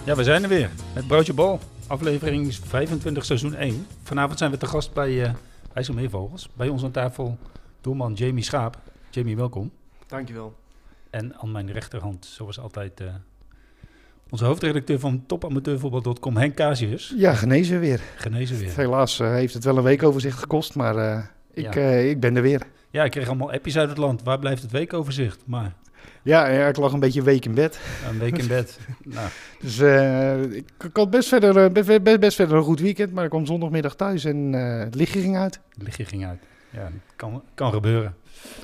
Ja, we zijn er weer. Met Broodje Bal. Aflevering 25 seizoen 1. Vanavond zijn we te gast bij IJsselmeervogels. Bij ons aan tafel doelman Jamie Schaap. Jamie, welkom. Dankjewel. En aan mijn rechterhand, zoals altijd, onze hoofdredacteur van topamateurvoetbal.com, Henk Casius. Ja, genezen weer. Genezen weer. Helaas heeft het wel een weekoverzicht gekost, maar ik ben er weer. Ja, ik kreeg allemaal appjes uit het land. Waar blijft het weekoverzicht? Maar Ja, ik lag een beetje een week in bed. een week in bed. Nou, Dus ik had best verder een goed weekend, maar ik kwam zondagmiddag thuis en het lichtje ging uit. het lichtje ging uit. Ja, kan gebeuren.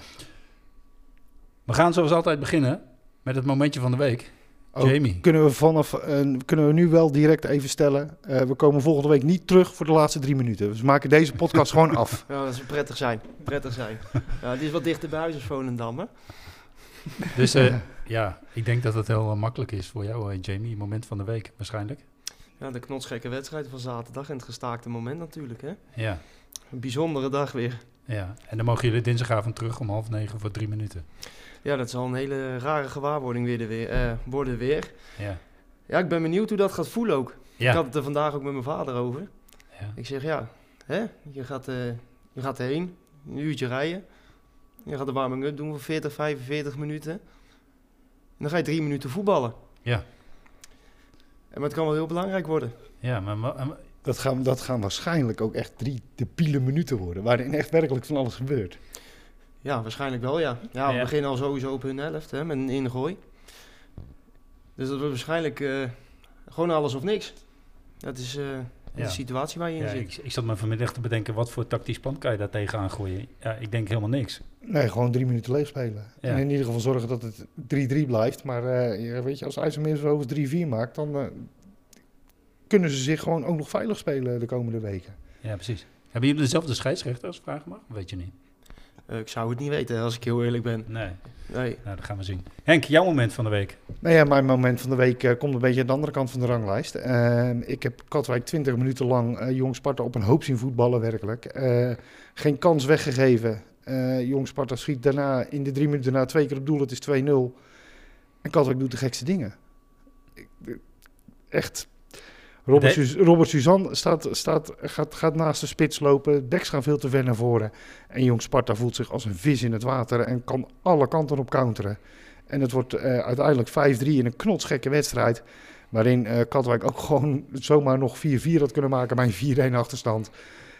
We gaan zoals altijd beginnen met het momentje van de week. Jamie. Kunnen we nu wel direct even stellen, we komen volgende week niet terug voor de laatste 3 minuten. Dus we maken deze podcast gewoon af. Ja, dat zou prettig zijn. Ja, het is wat dichter bij huis als Volendam, hè? Dus ja, ik denk dat het heel makkelijk is voor jou, Jamie. Moment van de week waarschijnlijk. Ja, de knotsgekke wedstrijd van zaterdag en het gestaakte moment natuurlijk, hè? Ja, Een bijzondere dag weer. ja. En dan mogen jullie dinsdagavond terug om 8:30 voor 3 minuten. Ja, dat zal een hele rare gewaarwording worden weer. Ja. Ja, ik ben benieuwd hoe dat gaat voelen ook. Ja. Ik had het er vandaag ook met mijn vader over. Ja. Ik zeg, ja, hè? Je gaat erheen, een uurtje rijden. Je gaat de warming-up doen voor 40, 45 minuten. En dan ga je 3 minuten voetballen. Ja. Maar het kan wel heel belangrijk worden. Ja, maar Dat gaan waarschijnlijk ook echt 3 debiele minuten worden, waarin echt werkelijk van alles gebeurt. Ja, waarschijnlijk wel, ja. Ja, we Ja. beginnen al sowieso op hun helft, hè, met een ingooi. Dus dat wordt waarschijnlijk gewoon alles of niks. Dat is Ja. de situatie waar je in ja, zit. ik zat me vanmiddag te bedenken, wat voor tactisch plan kan je daar tegenaan gooien? Ja, ik denk helemaal niks. Nee, gewoon 3 minuten leeg spelen. Ja. En in ieder geval zorgen dat het 3-3 blijft. Maar weet je, als IJsselmeervogels 3-4 maakt, dan kunnen ze zich gewoon ook nog veilig spelen de komende weken. Ja, precies. Hebben jullie dezelfde scheidsrechter als vraag mag? Weet je niet. Ik zou het niet weten, als ik heel eerlijk ben. Nee, Nee. nou, dat gaan we zien. Henk, jouw moment van de week. Nou ja, mijn moment van de week komt een beetje aan de andere kant van de ranglijst. Ik heb Katwijk 20 minuten lang Jong Sparta op een hoop zien voetballen, werkelijk. Geen kans weggegeven. Jong Sparta schiet daarna in de 3 minuten daarna 2 keer op doel, het is 2-0. En Katwijk doet de gekste dingen. Echt. Robert Suzan gaat naast de spits lopen. Beks gaan veel te ver naar voren. En Jong Sparta voelt zich als een vis in het water en kan alle kanten op counteren. En het wordt uiteindelijk 5-3 in een knotsgekke wedstrijd. Waarin Katwijk ook gewoon zomaar nog 4-4 had kunnen maken bij een 4-1 achterstand.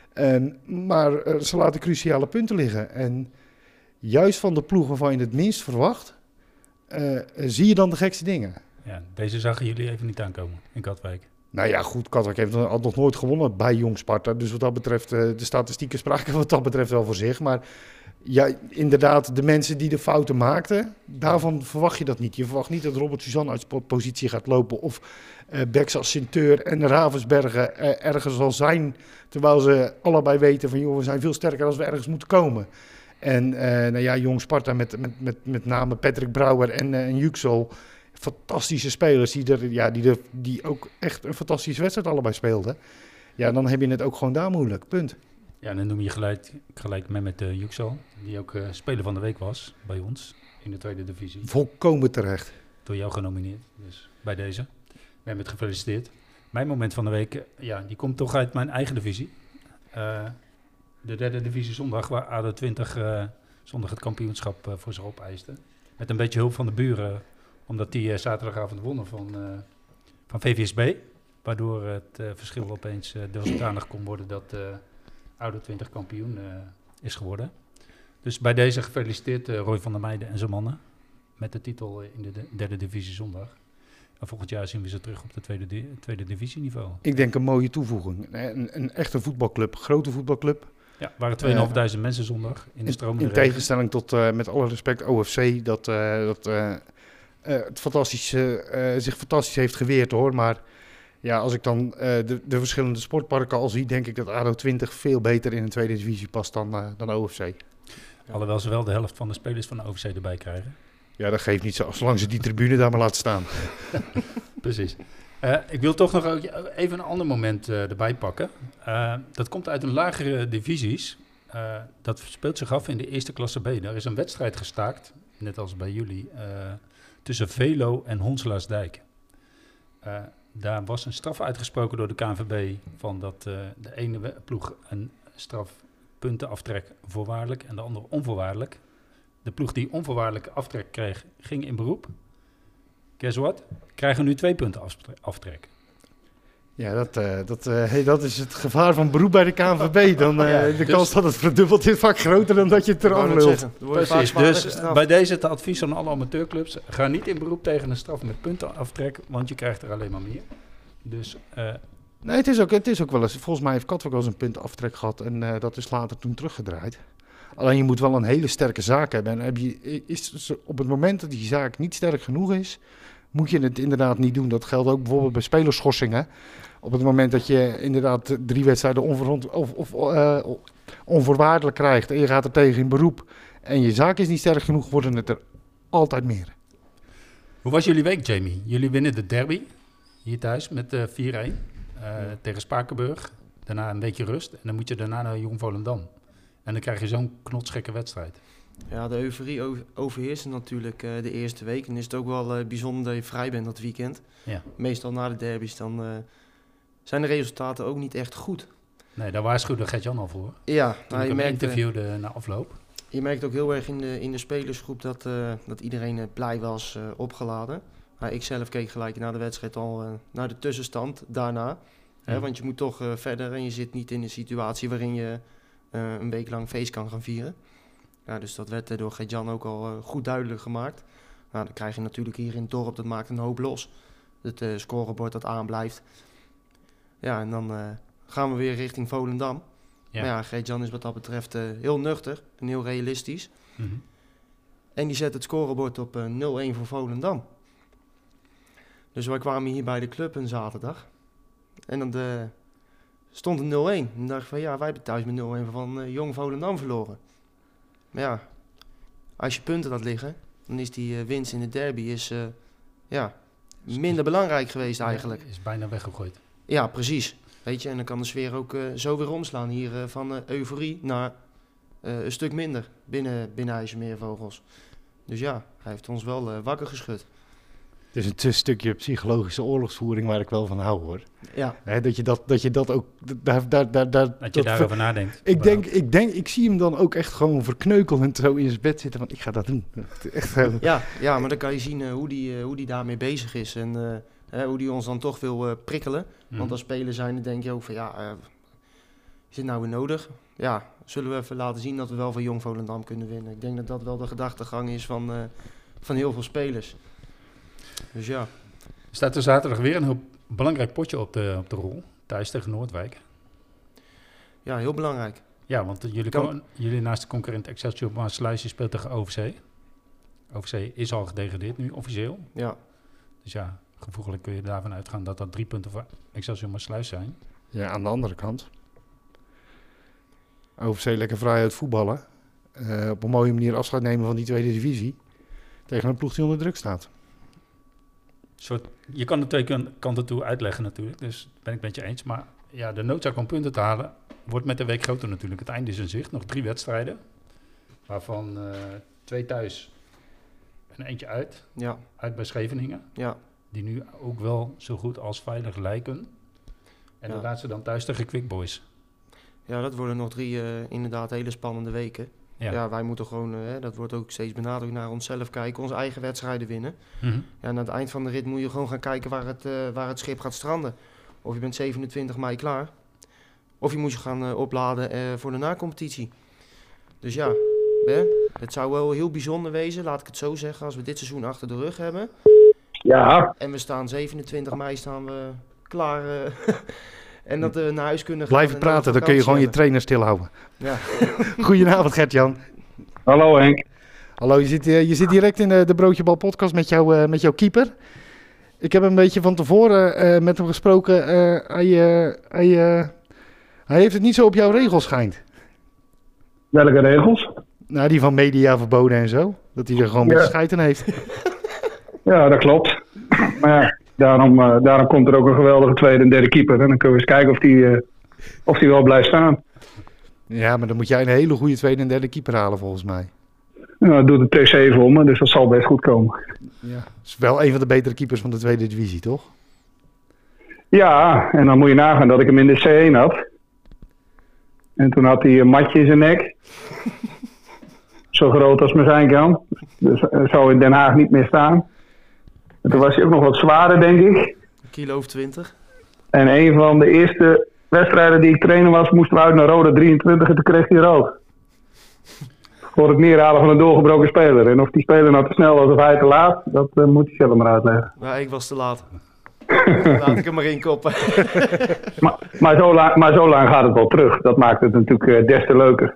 Maar ze laten cruciale punten liggen. En juist van de ploeg waarvan je het minst verwacht, zie je dan de gekste dingen. Ja, deze zagen jullie even niet aankomen in Katwijk. Nou ja, goed, Katwijk heeft nog nooit gewonnen bij Jong Sparta. Dus wat dat betreft, de statistieken spraken wat dat betreft wel voor zich. Maar ja, inderdaad, de mensen die de fouten maakten, daarvan verwacht je dat niet. Je verwacht niet dat Robert Suzan uit positie gaat lopen of Beks als Sinteur en Ravensbergen ergens zal zijn. Terwijl ze allebei weten van, joh, we zijn veel sterker als we ergens moeten komen. En nou ja, Jong Sparta met name Patrick Brouwer en Yüksel. Fantastische spelers die ook echt een fantastische wedstrijd allebei speelden. Ja, dan heb je het ook gewoon daar moeilijk. Punt. Ja, en dan noem je gelijk met Yüksel, die ook speler van de week was bij ons in de tweede divisie. Volkomen terecht. Door jou genomineerd, dus bij deze. Ben met gefeliciteerd. Mijn moment van de week, die komt toch uit mijn eigen divisie. De derde divisie zondag, waar ADO 20 zondag het kampioenschap voor zich opeiste. Met een beetje hulp van de buren, omdat die zaterdagavond wonnen van VVSB. Waardoor het verschil opeens dusdanig kon worden dat ADO 20 kampioen is geworden. Dus bij deze gefeliciteerd Roy van der Meijden en zijn mannen. Met de titel in de derde divisie zondag. En volgend jaar zien we ze terug op de tweede divisieniveau. Ik denk een mooie toevoeging. Een echte voetbalclub, grote voetbalclub. Ja, waren 2.500 mensen zondag in de stromende In tegenstelling tot, met alle respect, OFC, dat het zich fantastisch heeft geweerd, hoor. Maar ja, als ik dan de verschillende sportparken al zie, denk ik dat ADO 20 veel beter in een tweede divisie past dan OFC. Ja. Alhoewel ze wel de helft van de spelers van de OFC erbij krijgen. Ja, dat geeft niet zo, zolang ze die tribune daar maar laten staan. Precies. Ik wil toch nog even een ander moment erbij pakken. Dat komt uit een lagere divisies. Dat speelt zich af in de eerste klasse B. Er is een wedstrijd gestaakt, net als bij jullie, tussen Velo en Honselaarsdijk. Daar was een straf uitgesproken door de KNVB van dat de ene ploeg een strafpunten aftrek voorwaardelijk en de andere onvoorwaardelijk. De ploeg die onvoorwaardelijk aftrek kreeg, ging in beroep. Guess what? Krijgen nu 2 punten aftrek. Ja, dat is het gevaar van beroep bij de KNVB. Dan de kans dat het verdubbelt is vaak groter dan dat je het eraf lult. Precies, dus bij deze het advies aan alle amateurclubs. Ga niet in beroep tegen een straf met puntenaftrek, want je krijgt er alleen maar meer. Dus... Nee, het is ook wel eens... Volgens mij heeft Katwijk wel eens een puntaftrek gehad en dat is later toen teruggedraaid. Alleen je moet wel een hele sterke zaak hebben. En op het moment dat die zaak niet sterk genoeg is, moet je het inderdaad niet doen. Dat geldt ook bijvoorbeeld bij spelerschorsingen. Op het moment dat je inderdaad 3 wedstrijden onvoorwaardelijk krijgt en je gaat er tegen in beroep en je zaak is niet sterk genoeg, worden het er altijd meer. Hoe was jullie week, Jamie? Jullie winnen de derby hier thuis met 4-1 tegen Spakenburg. Daarna een weekje rust en dan moet je daarna naar Jong Volendam. En dan krijg je zo'n knotsgekke wedstrijd. Ja, de euforie overheerst natuurlijk de eerste week. En is het ook wel bijzonder dat je vrij bent dat weekend. Ja. Meestal na de derbies dan zijn de resultaten ook niet echt goed. Nee, daar waarschuwde Gert-Jan al voor. Ja, Toen ik hem interviewde na afloop. Je merkt ook heel erg in de spelersgroep dat iedereen blij was, opgeladen. Maar ik zelf keek gelijk na de wedstrijd al naar de tussenstand daarna. Hè, want je moet toch verder en je zit niet in een situatie waarin je een week lang feest kan gaan vieren. Ja, dus dat werd door Gert-Jan ook al goed duidelijk gemaakt. Nou, dan krijg je natuurlijk hier in het dorp, dat maakt een hoop los. Het scorebord dat aanblijft. Ja, en dan gaan we weer richting Volendam. Ja. Maar ja, Gert-Jan is wat dat betreft heel nuchter en heel realistisch. Mm-hmm. En die zet het scorebord op 0-1 voor Volendam. Dus wij kwamen hier bij de club een zaterdag. En dan stond het 0-1. En dan dacht ik van ja, wij hebben thuis met 0-1 van Jong Volendam verloren. Maar ja, als je punten laat liggen, dan is die winst in de derby minder belangrijk geweest eigenlijk. Is bijna weggegooid. Ja, precies. Weet je, en dan kan de sfeer ook zo weer omslaan hier van euforie naar een stuk minder binnen IJsselmeervogels. Dus ja, hij heeft ons wel wakker geschud. Het is een stukje psychologische oorlogsvoering waar ik wel van hou, hoor. Ja. Hè, dat je dat ook... Dat je daarover nadenkt. Ik zie hem dan ook echt gewoon verkneukelend zo in zijn bed zitten, want ik ga dat doen. Echt, ja, maar dan kan je zien hoe die daarmee bezig is en hoe die ons dan toch wil prikkelen. Want als speler zijn, denk je ook van is dit nou weer nodig? Ja, zullen we even laten zien dat we wel van Jong Volendam kunnen winnen. Ik denk dat dat wel de gedachtegang is van heel veel spelers. Dus ja. Er staat er zaterdag weer een heel belangrijk potje op de rol. Thuis tegen Noordwijk. Ja, heel belangrijk. Ja, want jullie naast de concurrent Excelsior Maassluis speelt tegen OVC. OVC is al gedegradeerd nu, officieel. Ja. Dus ja, gevoeglijk kun je daarvan uitgaan dat dat 3 punten voor Excelsior Maassluis zijn. Ja, aan de andere kant. OVC lekker vrij uit voetballen. Op een mooie manier afscheid nemen van die tweede divisie. Tegen een ploeg die onder druk staat. Je kan er 2 kanten toe uitleggen natuurlijk, dus ben ik met je eens. Maar ja, de noodzaak om punten te halen wordt met de week groter natuurlijk. Het einde is in zicht, nog 3 wedstrijden, waarvan 2 thuis en eentje uit. Ja. Uit bij Scheveningen, die nu ook wel zo goed als veilig lijken. En de laatste dan thuis tegen Quick Boys. Ja, dat worden nog 3 inderdaad hele spannende weken. Ja, wij moeten gewoon, dat wordt ook steeds benadrukt, naar onszelf kijken, onze eigen wedstrijden winnen. Mm-hmm. Ja, en aan het eind van de rit moet je gewoon gaan kijken waar het schip gaat stranden. Of je bent 27 mei klaar, of je moet je gaan opladen voor de nacompetitie. Dus ja, het zou wel heel bijzonder wezen, laat ik het zo zeggen, als we dit seizoen achter de rug hebben. Ja. En we staan 27 mei klaar en dat we naar huis kunnen gaan. Blijven praten, dan kun je gewoon je trainer stilhouden. Ja. Goedenavond Gert-Jan. Hallo Henk. Hallo, je zit direct in de Broodjebal podcast met jouw keeper. Ik heb een beetje van tevoren met hem gesproken. Hij heeft het niet zo op jouw regels schijnt. Welke regels? Nou, die van media verboden en zo. Dat hij er gewoon een beetje scheid in heeft. Ja, dat klopt. Maar ja, daarom komt er ook een geweldige tweede en derde keeper. En dan kunnen we eens kijken of die wel blijft staan. Ja, maar dan moet jij een hele goede tweede en derde keeper halen volgens mij. Nou, dat doet de T7 voor me, dus dat zal best goed komen. Ja, is wel een van de betere keepers van de tweede divisie, toch? Ja, en dan moet je nagaan dat ik hem in de C1 had. En toen had hij een matje in zijn nek. Zo groot als maar zijn kan. Dus zou in Den Haag niet meer staan. En toen was hij ook nog wat zwaarder, denk ik. Kilo of 20. En een van de eerste wedstrijden die ik trainer was, moesten we uit naar Roda 23 en toen kreeg hij rood. Voor het neerhalen van een doorgebroken speler. En of die speler nou te snel was of hij te laat, dat moet hij zelf maar uitleggen. Nou, ik was te laat. Laat ik hem maar inkoppen. maar zo lang gaat het wel terug. Dat maakt het natuurlijk des te leuker.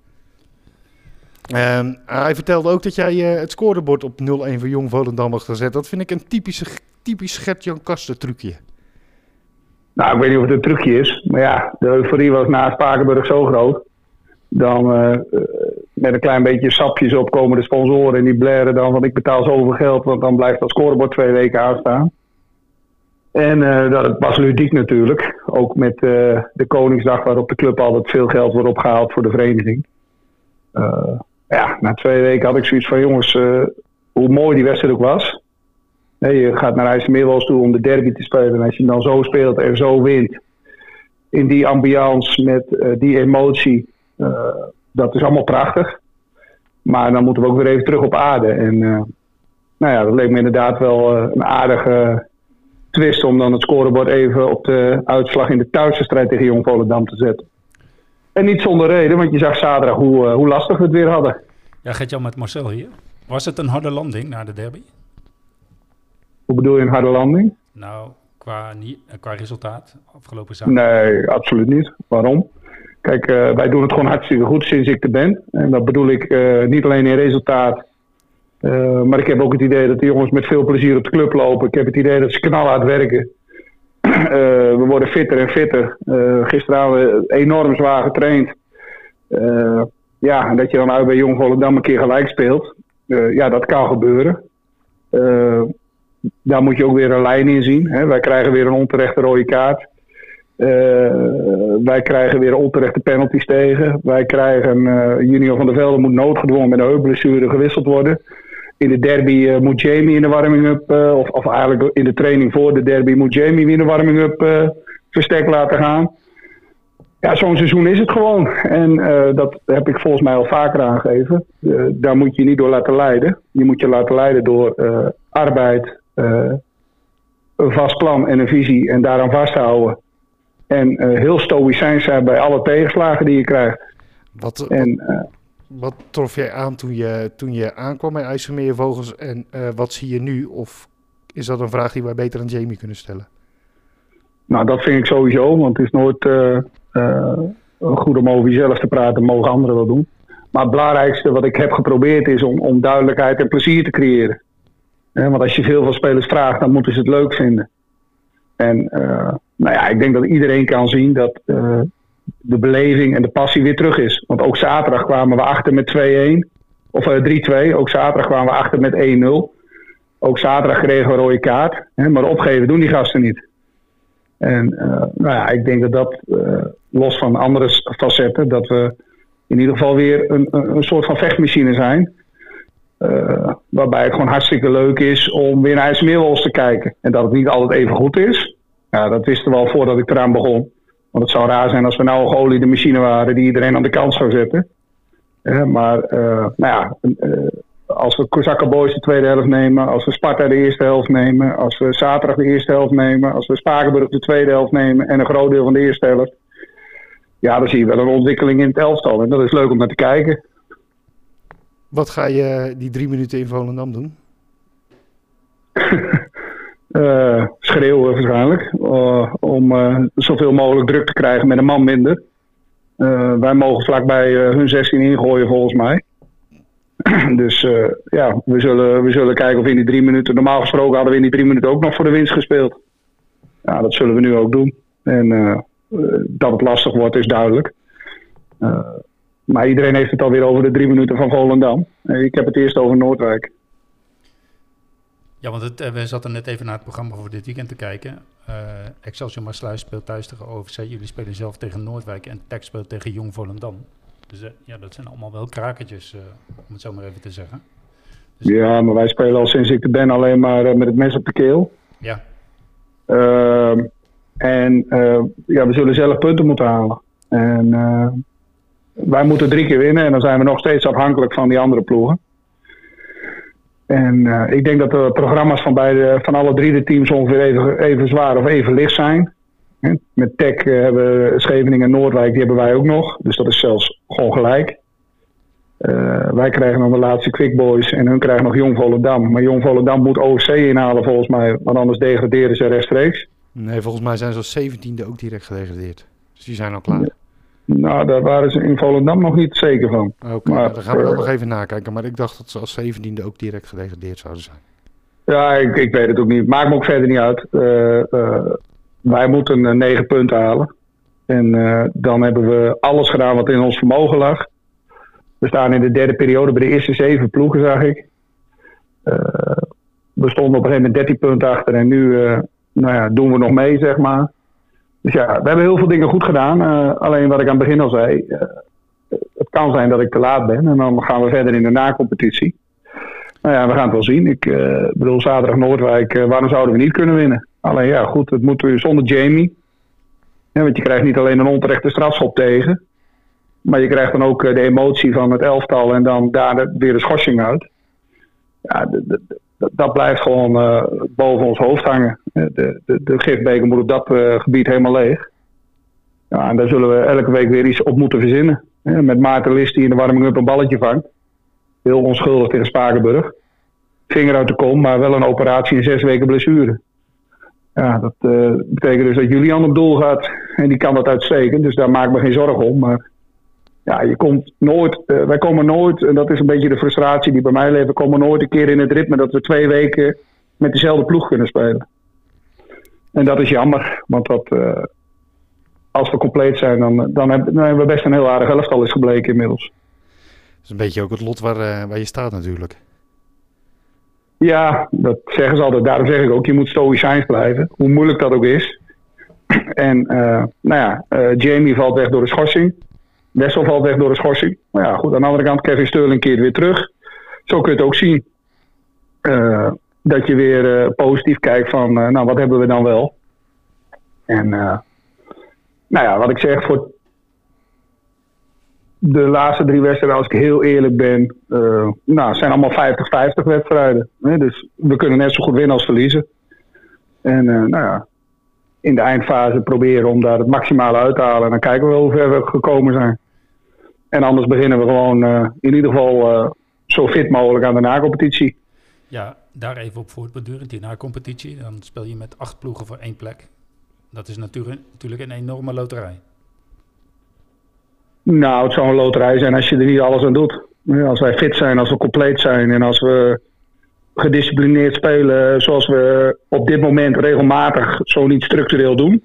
Hij vertelde ook dat jij het scorebord op 0-1 voor Jong Volendam had gezet. Dat vind ik een typisch Gert-Jan Kaster trucje. Nou, ik weet niet of het een trucje is. Maar ja, de euforie was na Spakenburg zo groot. Dan met een klein beetje sapjes op komen de sponsoren. En die blaren dan van ik betaal zoveel geld. Want dan blijft dat scorebord 2 weken aanstaan. En dat was ludiek natuurlijk. Ook met de Koningsdag waarop de club altijd veel geld wordt opgehaald voor de vereniging. Ja, na 2 weken had ik zoiets van jongens, hoe mooi die wedstrijd ook was. Je gaat naar IJsselmeerwals toe om de derby te spelen. En als je dan zo speelt en zo wint. In die ambiance met die emotie. Dat is allemaal prachtig. Maar dan moeten we ook weer even terug op aarde. En nou ja, dat leek me inderdaad wel een aardige twist om dan het scorebord even op de uitslag in de thuiswedstrijd tegen Jong Volendam te zetten. En niet zonder reden, want je zag zaterdag hoe lastig we het weer hadden. Ja, Gert-Jan met Marcel hier. Was het een harde landing na de derby? Hoe bedoel je een harde landing? Nou, qua resultaat afgelopen zaterdag. Nee, absoluut niet. Waarom? Kijk, wij doen het gewoon hartstikke goed sinds ik er ben. En dat bedoel ik niet alleen in resultaat. Maar ik heb ook het idee dat de jongens met veel plezier op de club lopen. Ik heb het idee dat ze knalhard werken. We worden fitter en fitter. Gisteravond enorm zwaar getraind. Ja, en dat je dan uit bij Jong Volendam een keer gelijk speelt. Ja, dat kan gebeuren. Daar moet je ook weer een lijn in zien. Hè. Wij krijgen weer een onterechte rode kaart. Wij krijgen weer onterechte penalties tegen. Wij krijgen Junior van der Velde moet noodgedwongen met een heupblessure gewisseld worden. In de derby moet Jamie in de warming-up, of eigenlijk in de training voor de derby moet Jamie weer in de warming-up verstek laten gaan. Ja, zo'n seizoen is het gewoon. En dat heb ik volgens mij al vaker aangegeven. Daar moet je niet door laten leiden. Je moet je laten leiden door arbeid, een vast plan en een visie en daaraan vasthouden. En heel stoïcijns zijn bij alle tegenslagen die je krijgt. Wat trof jij aan toen je aankwam bij IJsselmeervogels en wat zie je nu? Of is dat een vraag die wij beter aan Jamie kunnen stellen? Nou, dat vind ik sowieso, want het is nooit goed om over jezelf te praten, mogen anderen wel doen. Maar het belangrijkste wat ik heb geprobeerd is om duidelijkheid en plezier te creëren. Want als je veel van spelers vraagt, dan moeten ze het leuk vinden. En nou ja, ik denk dat iedereen kan zien dat de beleving en de passie weer terug is. Want ook zaterdag kwamen we achter met 2-1. Of 3-2. Ook zaterdag kwamen we achter met 1-0. Ook zaterdag kregen we een rode kaart. Maar opgeven doen die gasten niet. En nou ja, ik denk dat los van andere facetten, dat we in ieder geval weer een soort van vechtmachine zijn. Waarbij het gewoon hartstikke leuk is om weer naar IJsselmeerwals te kijken. En dat het niet altijd even goed is. Ja, dat wisten we al voordat ik eraan begon. Want het zou raar zijn als we nou een geoliede machine waren die iedereen aan de kant zou zetten. Maar nou ja, als we Kozakken Boys de tweede helft nemen, als we Sparta de eerste helft nemen, als we zaterdag de eerste helft nemen, als we Spakenburg de tweede helft nemen en een groot deel van de eerste helft. Ja, dan zie je wel een ontwikkeling in het elftal. En dat is leuk om naar te kijken. Wat ga je die 3 minuten in Volendam doen? Schreeuwen waarschijnlijk. Om zoveel mogelijk druk te krijgen met een man minder. Wij mogen vlakbij hun 16 ingooien volgens mij. Dus ja, we zullen kijken of we in die 3 minuten... Normaal gesproken hadden we in die 3 minuten ook nog voor de winst gespeeld. Ja, dat zullen we nu ook doen. En dat het lastig wordt is duidelijk. Maar iedereen heeft het alweer over de 3 minuten van Volendam. Ik heb het eerst over Noordwijk. Ja, want we zaten net even naar het programma voor dit weekend te kijken. Excelsior Maasluis speelt thuis tegen OFC. Jullie spelen zelf tegen Noordwijk en TEC speelt tegen Jong Volendam. Dus ja, dat zijn allemaal wel krakertjes, om het zo maar even te zeggen. Dus, ja, maar wij spelen al sinds ik er ben alleen maar met het mes op de keel. Ja. En we zullen zelf punten moeten halen. En wij moeten 3 keer winnen en dan zijn we nog steeds afhankelijk van die andere ploegen. En ik denk dat de programma's van alle 3 de teams ongeveer even zwaar of even licht zijn. Met Tech hebben Scheveningen en Noordwijk, die hebben wij ook nog. Dus dat is zelfs gewoon gelijk. Wij krijgen dan de laatste Quick Boys en hun krijgen nog Jong Volendam. Maar Jong Volendam moet OFC inhalen volgens mij, want anders degraderen ze rechtstreeks. Nee, volgens mij zijn ze als 17e ook direct gedegradeerd. Dus die zijn al klaar. Ja. Nou, daar waren ze in Volendam nog niet zeker van. Oké, dan gaan we dat nog even nakijken. Maar ik dacht dat ze als 17e ook direct gedegradeerd zouden zijn. Ja, ik weet het ook niet. Maakt me ook verder niet uit. Wij moeten 9 punten halen. En dan hebben we alles gedaan wat in ons vermogen lag. We staan in de derde periode bij de eerste 7 ploegen, zag ik. We stonden op een gegeven moment 13 punten achter. En nu doen we nog mee, zeg maar. Dus ja, we hebben heel veel dingen goed gedaan. Alleen wat ik aan het begin al zei. Het kan zijn dat ik te laat ben. En dan gaan we verder in de nacompetitie. Nou ja, we gaan het wel zien. Ik bedoel, zaterdag Noordwijk. Waarom zouden we niet kunnen winnen? Alleen ja, goed, het moet weer zonder Jamie. Ja, want je krijgt niet alleen een onterechte strafschop tegen. Maar je krijgt dan ook de emotie van het elftal. En dan daar weer de schorsing uit. Ja, dat blijft gewoon boven ons hoofd hangen. De gifbeker moet op dat gebied helemaal leeg. Ja, en daar zullen we elke week weer iets op moeten verzinnen. Met Maarten List die in de warming-up een balletje vangt. Heel onschuldig tegen Spakenburg. Vinger uit de kom, maar wel een operatie in 6 weken blessure. Ja, dat betekent dus dat Julian op doel gaat. En die kan dat uitstekend, dus daar maak ik me geen zorgen om. Maar ja, je komt nooit, wij komen nooit, en dat is een beetje de frustratie die bij mij leeft. We komen nooit een keer in het ritme dat we 2 weken met dezelfde ploeg kunnen spelen. En dat is jammer, want als we compleet zijn, dan hebben we best een heel aardig elftal is gebleken inmiddels. Dat is een beetje ook het lot waar je staat natuurlijk. Ja, dat zeggen ze altijd. Daarom zeg ik ook, je moet stoïcijns blijven. Hoe moeilijk dat ook is. En Jamie valt weg door de schorsing. Wessel valt weg door de schorsing. Maar ja, goed, aan de andere kant, Kevin Sterling keert weer terug. Zo kun je het ook zien. Dat je weer positief kijkt van, wat hebben we dan wel? En wat ik zeg, voor de laatste 3 wedstrijden, als ik heel eerlijk ben, zijn allemaal 50-50 wedstrijden. Dus we kunnen net zo goed winnen als verliezen. En in de eindfase proberen om daar het maximale uit te halen. En dan kijken we wel hoe ver we gekomen zijn. En anders beginnen we gewoon in ieder geval zo fit mogelijk aan de nacompetitie. Ja, daar even op voortbordurend, die nacompetitie. Dan speel je met 8 ploegen voor 1 plek. Dat is natuurlijk een enorme loterij. Nou, het zou een loterij zijn als je er niet alles aan doet. Als wij fit zijn, als we compleet zijn en als we gedisciplineerd spelen zoals we op dit moment regelmatig zo niet structureel doen,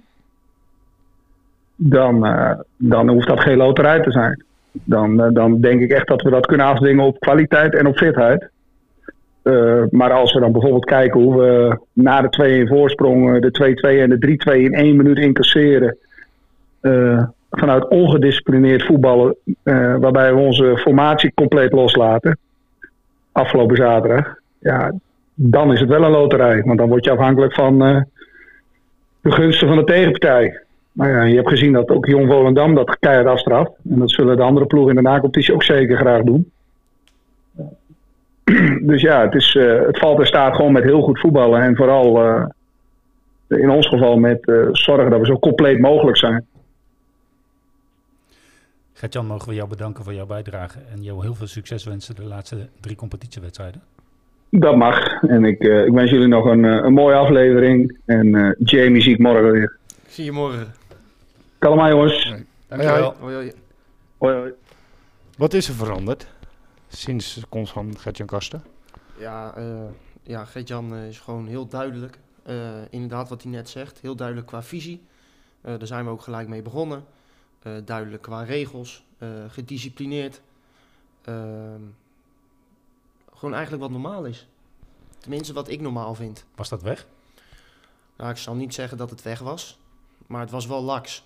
dan hoeft dat geen loterij te zijn. Dan denk ik echt dat we dat kunnen afdwingen op kwaliteit en op fitheid. Maar als we dan bijvoorbeeld kijken hoe we na de 2-1 voorsprong de 2-2 en de 3-2 in 1 minuut incasseren, vanuit ongedisciplineerd voetballen, waarbij we onze formatie compleet loslaten, afgelopen zaterdag, ja, dan is het wel een loterij. Want dan word je afhankelijk van de gunsten van de tegenpartij. Maar ja, je hebt gezien dat ook Jong Volendam dat keihard afstraft. En dat zullen de andere ploegen in de nacompetitie ook zeker graag doen. Dus ja, het valt en staat gewoon met heel goed voetballen. En vooral in ons geval met zorgen dat we zo compleet mogelijk zijn. Gert-Jan, mogen we jou bedanken voor jouw bijdrage en jou heel veel succes wensen de laatste 3 competitiewedstrijden. Dat mag. En ik wens jullie nog een mooie aflevering. En Jamie zie ik morgen weer. Ik zie je morgen. Kalm aan, jongens. Dankjewel. Hoi. Hoi. Wat is er veranderd sinds de komst van Gert-Jan Kasten? Ja, Gert-Jan is gewoon heel duidelijk. Inderdaad wat hij net zegt. Heel duidelijk qua visie. Daar zijn we ook gelijk mee begonnen. Duidelijk qua regels. Gedisciplineerd. Gewoon eigenlijk wat normaal is. Tenminste wat ik normaal vind. Was dat weg? Nou, ik zal niet zeggen dat het weg was. Maar het was wel laks.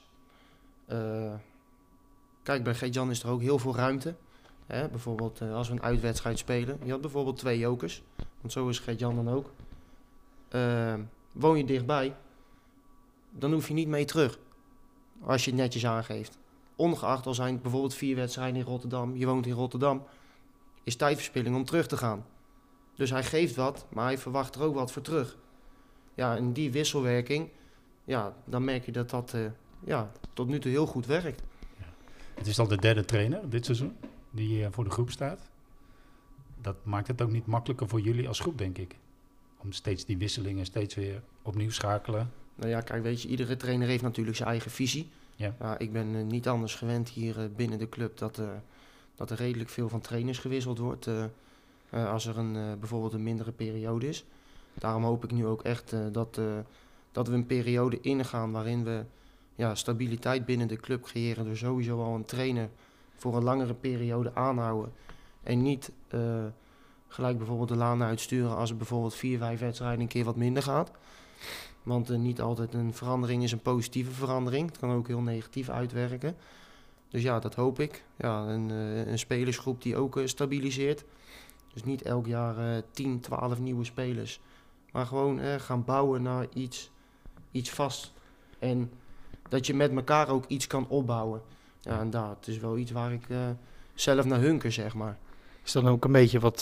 Kijk, bij Gert-Jan is er ook heel veel ruimte. Bijvoorbeeld als we een uitwedstrijd spelen. Je had bijvoorbeeld 2 jokers. Want zo is Gert-Jan dan ook. Woon je dichtbij, dan hoef je niet mee terug. Als je het netjes aangeeft. Ongeacht al zijn het bijvoorbeeld 4 wedstrijden in Rotterdam, je woont in Rotterdam, is tijdverspilling om terug te gaan. Dus hij geeft wat, maar hij verwacht er ook wat voor terug. Ja, en die wisselwerking, ja, dan merk je dat tot nu toe heel goed werkt. Het is al de 3e trainer dit seizoen die voor de groep staat. Dat maakt het ook niet makkelijker voor jullie als groep, denk ik. Om steeds die wisselingen steeds weer opnieuw schakelen. Nou ja, kijk, weet je, iedere trainer heeft natuurlijk zijn eigen visie. Ja. Ik ben niet anders gewend hier binnen de club dat er redelijk veel van trainers gewisseld wordt. Als er bijvoorbeeld een mindere periode is. Daarom hoop ik nu ook echt dat we een periode ingaan waarin we stabiliteit binnen de club creëren. Door sowieso al een trainer voor een langere periode aanhouden. En niet gelijk bijvoorbeeld de laan uitsturen als het bijvoorbeeld 4-5 wedstrijden een keer wat minder gaat. Want niet altijd een verandering is een positieve verandering. Het kan ook heel negatief uitwerken. Dus ja, dat hoop ik. Ja, een spelersgroep die ook stabiliseert. Dus niet elk jaar 10, 12 nieuwe spelers. Maar gewoon gaan bouwen naar iets vast. En dat je met elkaar ook iets kan opbouwen. Ja, en dat is wel iets waar ik zelf naar hunker, zeg maar. Is dan ook een beetje wat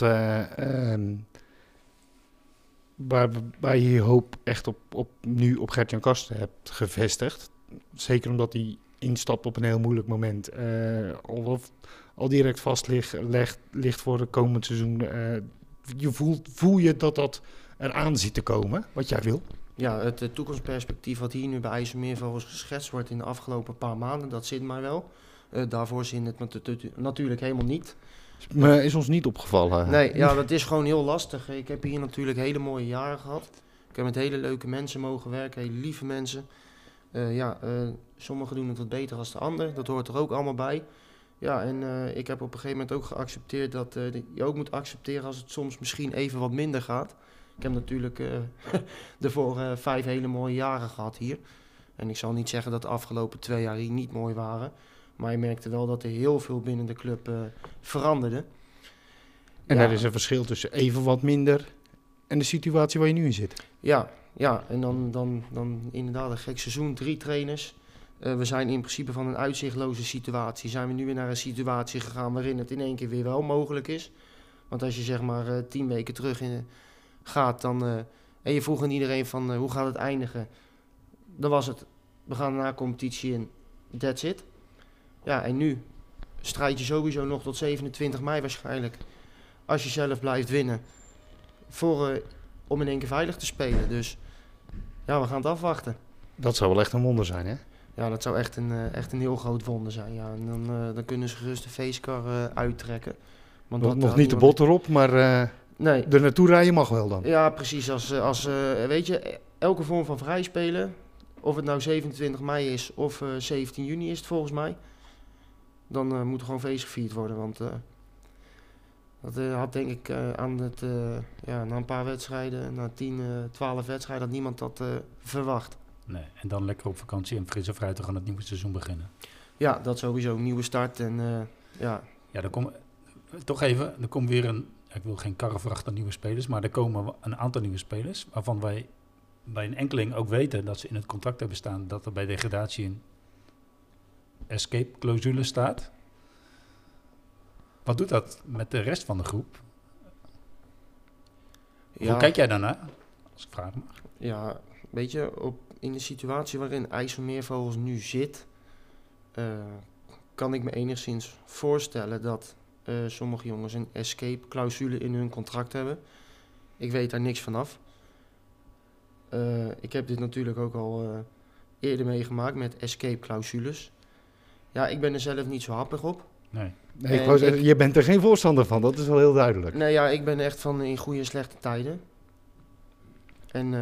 waar je je hoop echt nu op Gert-Jan Kasten hebt gevestigd? Zeker omdat hij instapt op een heel moeilijk moment. Al direct vast ligt voor het komend seizoen. Voel je dat eraan zit te komen, wat jij wil? Ja, het toekomstperspectief wat hier nu bij IJsselmeervogels volgens geschetst wordt in de afgelopen paar maanden, dat zit mij wel. Daarvoor zin het natuurlijk helemaal niet. Maar is ons niet opgevallen? Nee, ja, dat is gewoon heel lastig. Ik heb hier natuurlijk hele mooie jaren gehad. Ik heb met hele leuke mensen mogen werken, hele lieve mensen. Sommigen doen het wat beter dan de ander. Dat hoort er ook allemaal bij. Ja, en ik heb op een gegeven moment ook geaccepteerd dat je ook moet accepteren als het soms misschien even wat minder gaat. Ik heb natuurlijk ervoor 5 hele mooie jaren gehad hier. En ik zal niet zeggen dat de afgelopen 2 jaar hier niet mooi waren. Maar je merkte wel dat er heel veel binnen de club veranderde. En er is een verschil tussen even wat minder en de situatie waar je nu in zit. Ja, en dan inderdaad een gek seizoen, 3 trainers. We zijn in principe van een uitzichtloze situatie. Zijn we nu weer naar een situatie gegaan waarin het in één keer weer wel mogelijk is. Want als je zeg maar 10 weken terug gaat dan, en je vroeg aan iedereen van hoe gaat het eindigen. Dan was het, we gaan na competitie in, that's it. Ja, en nu strijd je sowieso nog tot 27 mei waarschijnlijk. Als je zelf blijft winnen. Om in één keer veilig te spelen. Dus ja, we gaan het afwachten. Dat zou wel echt een wonder zijn, hè? Ja, dat zou echt een heel groot wonder zijn. Ja. En dan kunnen ze gerust de feestkar uittrekken. Want nog niet de bot erop, maar nee. er naartoe rijden mag wel dan. Ja, precies. Als weet je, elke vorm van vrijspelen, of het nou 27 mei is of 17 juni is het volgens mij, dan moet er gewoon feest gevierd worden. Want dat had denk ik na een paar wedstrijden, na 10, 12 wedstrijden, had niemand dat verwacht. Nee, en dan lekker op vakantie en fris en fruitig aan het nieuwe seizoen beginnen. Ja, dat sowieso. Een nieuwe start en ja. Ja, er komt weer ik wil geen karrevracht aan nieuwe spelers, maar er komen een aantal nieuwe spelers, waarvan wij bij een enkeling ook weten dat ze in het contract hebben staan dat er bij degradatie een escape-clausule staat. Wat doet dat met de rest van de groep? Ja. Hoe kijk jij daarnaar, als ik vraag mag? Ja, weet je, in de situatie waarin IJsselmeervogels nu zit, kan ik me enigszins voorstellen dat sommige jongens een escape-clausule in hun contract hebben. Ik weet daar niks vanaf. Ik heb dit natuurlijk ook al eerder meegemaakt met escape-clausules. Ja, ik ben er zelf niet zo happig op. Nee. Nee, ik wou zeggen, je bent er geen voorstander van, dat is wel heel duidelijk. Nee, ja, ik ben echt van in goede en slechte tijden. En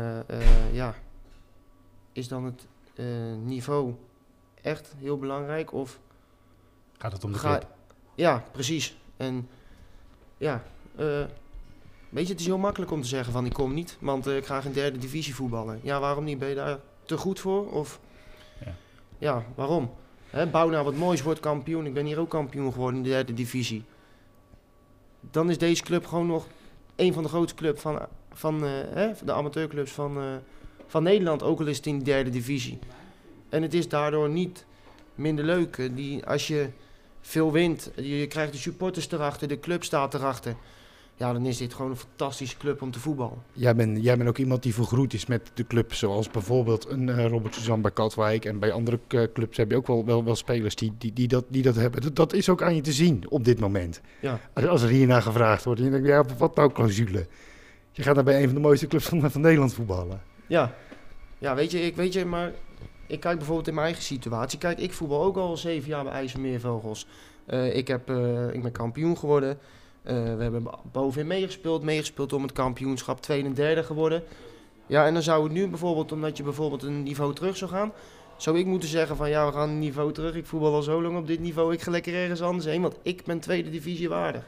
is dan het niveau echt heel belangrijk? Of gaat het om de club? Ja, precies. En ja, weet je, het is heel makkelijk om te zeggen van ik kom niet, want ik ga geen 3e divisie voetballen. Ja, waarom niet? Ben je daar te goed voor? Of ja waarom? Bouw nou wat moois, word kampioen. Ik ben hier ook kampioen geworden in de 3e divisie. Dan is deze club gewoon nog een van de grootste clubs van de amateurclubs van Nederland, ook al is het in de 3e divisie. En het is daardoor niet minder leuk. Als je veel wint, je krijgt de supporters erachter, de club staat erachter. Ja, dan is dit gewoon een fantastische club om te voetballen. Jij bent ook iemand die vergroeid is met de club, zoals bijvoorbeeld een Robert Suzan bij Katwijk. En bij andere clubs heb je ook wel spelers die dat hebben. Dat is ook aan je te zien op dit moment. Ja. Als er hiernaar gevraagd wordt, en je denkt, ja, wat nou clausule? Je gaat daar bij een van de mooiste clubs van Nederland voetballen. Ja, weet je, maar ik kijk bijvoorbeeld in mijn eigen situatie. Kijk, ik voetbal ook al 7 jaar bij IJsselmeervogels. Ik ben kampioen geworden. We hebben bovenin meegespeeld om het kampioenschap, 2e en 3e geworden. Ja, en dan zou het nu bijvoorbeeld, omdat je bijvoorbeeld een niveau terug zou gaan, zou ik moeten zeggen van ja, we gaan een niveau terug. Ik voetbal al zo lang op dit niveau, ik ga lekker ergens anders heen, want ik ben 2e divisie waardig.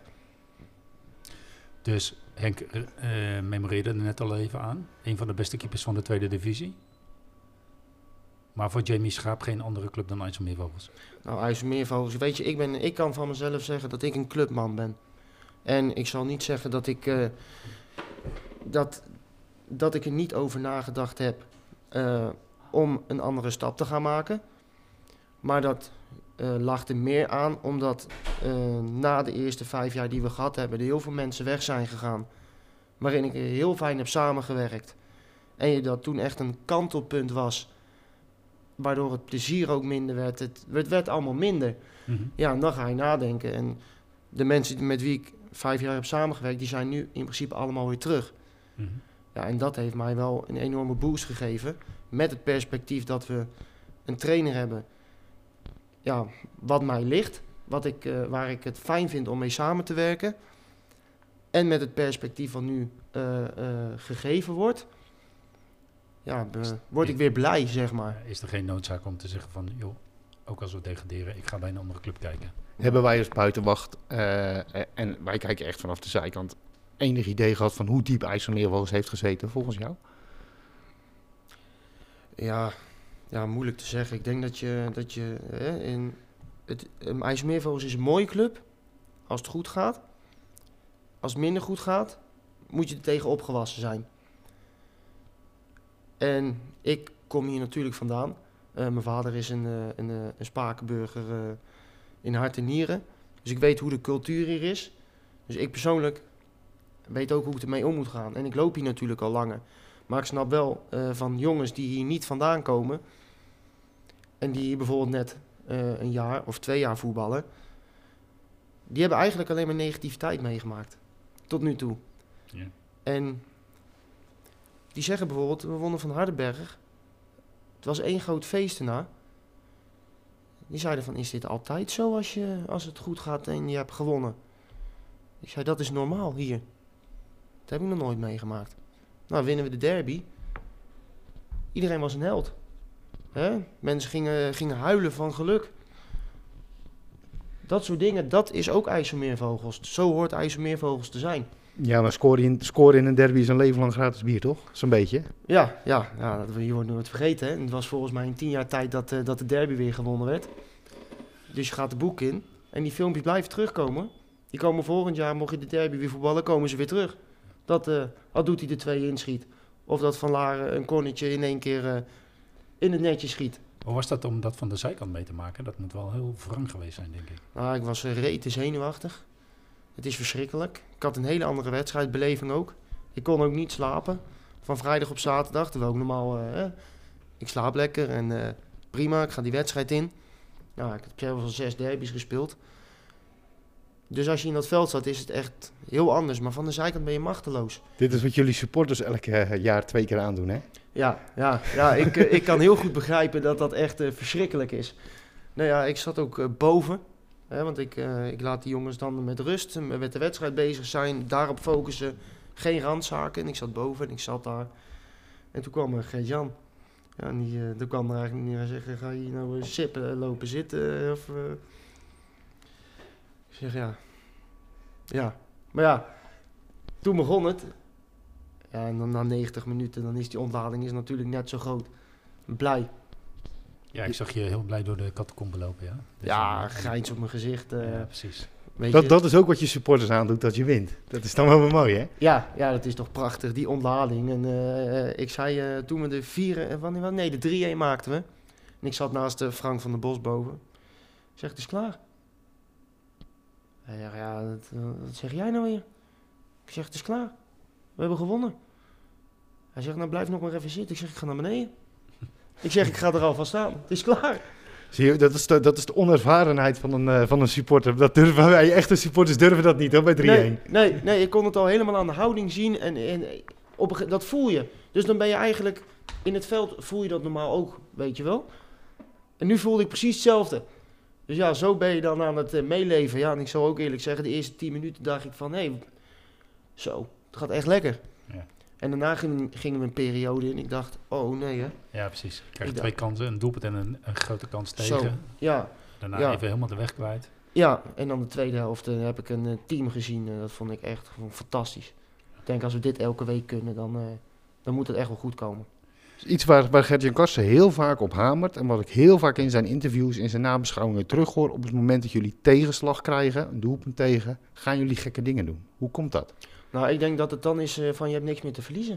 Dus Henk memoreerde er net al even aan. Een van de beste keepers van de 2e divisie. Maar voor Jamie Schaap geen andere club dan IJsselmeervogels. Nou, IJsselmeervogels, weet je, ik kan van mezelf zeggen dat ik een clubman ben. En ik zal niet zeggen dat ik, dat ik er niet over nagedacht heb om een andere stap te gaan maken. Maar dat lag er meer aan omdat na de eerste 5 jaar die we gehad hebben, er heel veel mensen weg zijn gegaan. Waarin ik heel fijn heb samengewerkt. En je dat toen echt een kantelpunt was, waardoor het plezier ook minder werd. Het werd allemaal minder. Mm-hmm. Ja, en dan ga je nadenken. En de mensen met wie ik 5 jaar heb samengewerkt, die zijn nu in principe allemaal weer terug. Mm-hmm. Ja, en dat heeft mij wel een enorme boost gegeven. Met het perspectief dat we een trainer hebben, ja, wat mij ligt. Waar ik het fijn vind om mee samen te werken. En met het perspectief wat nu gegeven wordt, ja, word ik weer blij, zeg maar. Is er geen noodzaak om te zeggen van, joh, ook als we degraderen, ik ga bij een andere club kijken. Hebben wij als buitenwacht, en wij kijken echt vanaf de zijkant, enig idee gehad van hoe diep IJsselmeervogels heeft gezeten volgens jou? Ja, moeilijk te zeggen. Ik denk dat je IJsselmeervogels is een mooie club als het goed gaat. Als het minder goed gaat, moet je er tegen opgewassen zijn. En ik kom hier natuurlijk vandaan. Mijn vader is een Spakenburger in hart en nieren. Dus ik weet hoe de cultuur hier is. Dus ik persoonlijk weet ook hoe ik ermee om moet gaan. En ik loop hier natuurlijk al langer. Maar ik snap wel van jongens die hier niet vandaan komen en die hier bijvoorbeeld net een jaar of 2 jaar voetballen, die hebben eigenlijk alleen maar negativiteit meegemaakt. Tot nu toe. Ja. En die zeggen bijvoorbeeld, we wonnen van Hardenberg. Het was 1 groot feest erna. Die zeiden van, is dit altijd zo als het goed gaat en je hebt gewonnen? Ik zei, dat is normaal hier. Dat heb ik nog nooit meegemaakt. Nou, winnen we de derby. Iedereen was een held. Hè? Mensen gingen huilen van geluk. Dat soort dingen, dat is ook IJsselmeervogels. Zo hoort IJsselmeervogels te zijn. Ja, maar scoren in een derby is een leven lang gratis bier, toch? Zo'n beetje. Ja, je wordt nooit vergeten. Hè? Het was volgens mij in 10 jaar tijd dat de derby weer gewonnen werd. Dus je gaat de boek in. En die filmpjes blijven terugkomen. Die komen volgend jaar, mocht je de derby weer voetballen, komen ze weer terug. Al doet hij er 2 inschiet. Of dat Van Laren een cornertje in 1 keer in het netje schiet. Hoe was dat om dat van de zijkant mee te maken? Dat moet wel heel wrang geweest zijn, denk ik. Nou, ik was rete zenuwachtig. Het is verschrikkelijk. Ik had een hele andere wedstrijdbeleving ook. Ik kon ook niet slapen. Van vrijdag op zaterdag, terwijl ik normaal... ik slaap lekker en prima, ik ga die wedstrijd in. Nou, ik heb zelfs al 6 derbies gespeeld. Dus als je in dat veld zat, is het echt heel anders. Maar van de zijkant ben je machteloos. Dit is wat jullie supporters elk jaar 2 keer aandoen, hè? Ja, ik kan heel goed begrijpen dat dat echt verschrikkelijk is. Nou ja, ik zat ook boven. Hè, want ik laat die jongens dan met rust, met de wedstrijd bezig zijn. Daarop focussen, geen randzaken. En ik zat boven en ik zat daar. En toen kwam Gert-Jan. Ja, en die kwam er eigenlijk niet naar zeggen, ga je nou sippen, lopen zitten? Of, ik zeg ja. Maar ja, toen begon het. Ja, en dan na 90 minuten, dan is die ontlading natuurlijk net zo groot. Blij. Ja, ik zag je heel blij door de catacombe lopen, ja. Dus Ja, grijns op mijn gezicht. ja, precies. Weet je? Dat is ook wat je supporters aandoet, dat je wint. Dat is dan wel weer mooi, hè? Ja, dat is toch prachtig, die ontlading. En ik zei toen we de 3-1 maakten we. En ik zat naast Frank van der Bos boven. Ik zeg, het is klaar. Hij zegt, wat zeg jij nou weer? Ik zeg, het is klaar. We hebben gewonnen. Hij zegt, nou blijf nog maar even zitten. Ik zeg, ik ga naar beneden. Ik zeg, ik ga er al van staan. Het is klaar. Zie je, dat is de onervarenheid van een supporter. Dat durven wij, echte supporters durven dat niet, hoor, bij 3-1. Nee, ik kon het al helemaal aan de houding zien. En dat voel je. Dus dan ben je eigenlijk... In het veld voel je dat normaal ook, weet je wel. En nu voelde ik precies hetzelfde. Dus ja, zo ben je dan aan het meeleven. Ja, en ik zal ook eerlijk zeggen, de eerste 10 minuten dacht ik van... Zo, het gaat echt lekker. Ja. En daarna gingen we een periode in. Ik dacht, oh nee hè. Ja, precies. Je krijgt 2 kansen, een doelpunt en een grote kans tegen. Zo, ja. Daarna Ja. even helemaal de weg kwijt. Ja, en dan de tweede helft heb ik een team gezien. Dat vond ik echt gewoon fantastisch. Ik denk als we dit elke week kunnen, dan moet het echt wel goed komen. Iets waar Gert-Jan Karsen heel vaak op hamert en wat ik heel vaak in zijn interviews, in zijn nabeschouwingen terughoor, op het moment dat jullie tegenslag krijgen, een doelpunt tegen, gaan jullie gekke dingen doen. Hoe komt dat? Nou, ik denk dat het dan is van je hebt niks meer te verliezen.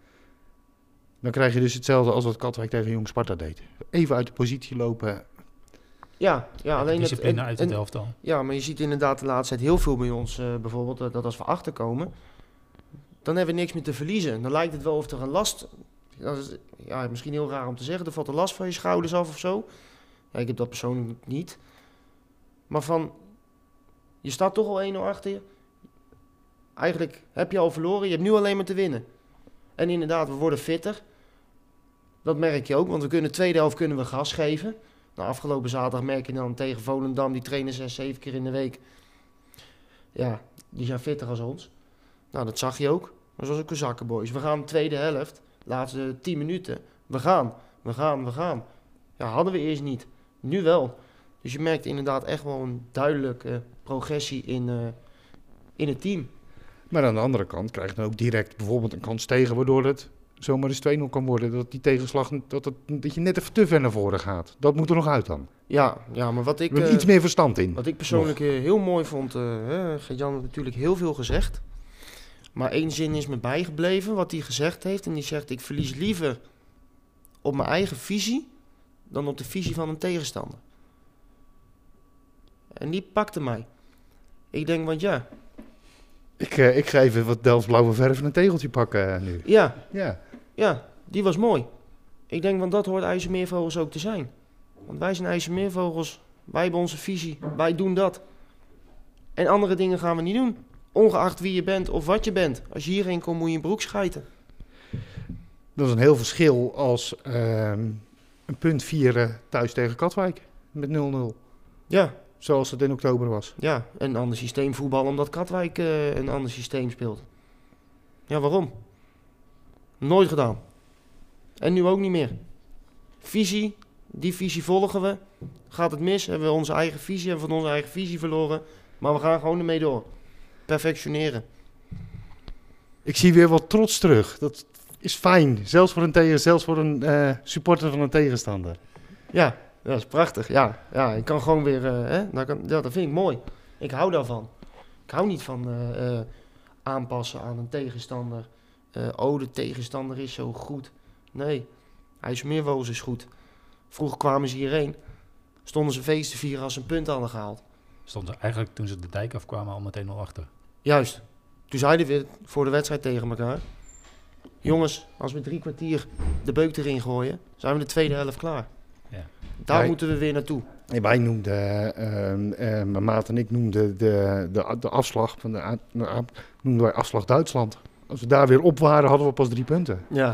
Dan krijg je dus hetzelfde als wat Katwijk tegen Jong Sparta deed. Even uit de positie lopen. Ja, alleen discipline uit het elftal. Ja, maar je ziet inderdaad de laatste tijd heel veel bij ons bijvoorbeeld, dat als we achterkomen, dan hebben we niks meer te verliezen. Dan lijkt het wel of er een last... Dat is, misschien heel raar om te zeggen, er valt een last van je schouders af of zo. Ja, ik heb dat persoonlijk niet. Maar je staat toch al 1-0 achter je. Eigenlijk heb je al verloren, je hebt nu alleen maar te winnen. En inderdaad, we worden fitter. Dat merk je ook, want we kunnen de tweede helft kunnen we gas geven. Nou, afgelopen zaterdag merk je dan tegen Volendam, die trainen 6-7 keer in de week. Ja, die zijn fitter als ons. Nou, dat zag je ook. Dat was ook een zakkenboys. We gaan de tweede helft, laatste 10 minuten. We gaan. Ja, hadden we eerst niet. Nu wel. Dus je merkt inderdaad echt wel een duidelijke progressie in het team. Maar aan de andere kant krijg je dan ook direct bijvoorbeeld een kans tegen, waardoor het zomaar eens 2-0 kan worden. Dat die tegenslag, dat je net even te ver naar voren gaat. Dat moet er nog uit dan. Ja, maar wat ik... Er moet iets meer verstand in. Wat ik persoonlijk heel mooi vond, Gert-Jan heeft natuurlijk heel veel gezegd. Maar 1 zin is me bijgebleven, wat hij gezegd heeft. En die zegt, ik verlies liever op mijn eigen visie dan op de visie van een tegenstander. En die pakte mij. Ik denk, want ja... Ik ga even wat Delfts blauwe verf en een tegeltje pakken nu. Ja, die was mooi. Ik denk, want dat hoort IJsselmeervogels ook te zijn. Want wij zijn IJsselmeervogels, wij hebben onze visie, wij doen dat. En andere dingen gaan we niet doen. Ongeacht wie je bent of wat je bent. Als je hierheen komt, moet je in broek schijten. Dat is een heel verschil als een punt vieren thuis tegen Katwijk met 0-0. Ja. Zoals het in oktober was. Ja, een ander systeem voetbal omdat Katwijk een ander systeem speelt. Ja, waarom? Nooit gedaan. En nu ook niet meer. Visie, die visie volgen we. Gaat het mis, hebben we onze eigen visie, hebben we van onze eigen visie verloren. Maar we gaan gewoon ermee door. Perfectioneren. Ik zie weer wat trots terug. Dat is fijn. Zelfs voor een supporter van een tegenstander. Ja, dat is prachtig. Ja, ik kan gewoon weer... dat vind ik mooi. Ik hou daarvan. Ik hou niet van aanpassen aan een tegenstander. De tegenstander is zo goed. Nee, IJsselmeervogels is goed. Vroeger kwamen ze hierheen. Stonden ze feest te vieren als ze een punt hadden gehaald. Stonden ze eigenlijk toen ze de dijk afkwamen al meteen al achter. Juist. Toen zeiden we voor de wedstrijd tegen elkaar. Jongens, als we 3 kwartier de beuk erin gooien, zijn we de tweede helft klaar. Ja. Daar moeten we weer naartoe. Wij noemden, mijn maat en ik noemden de afslag van noemden wij afslag Duitsland. Als we daar weer op waren, hadden we pas 3 punten. Ja.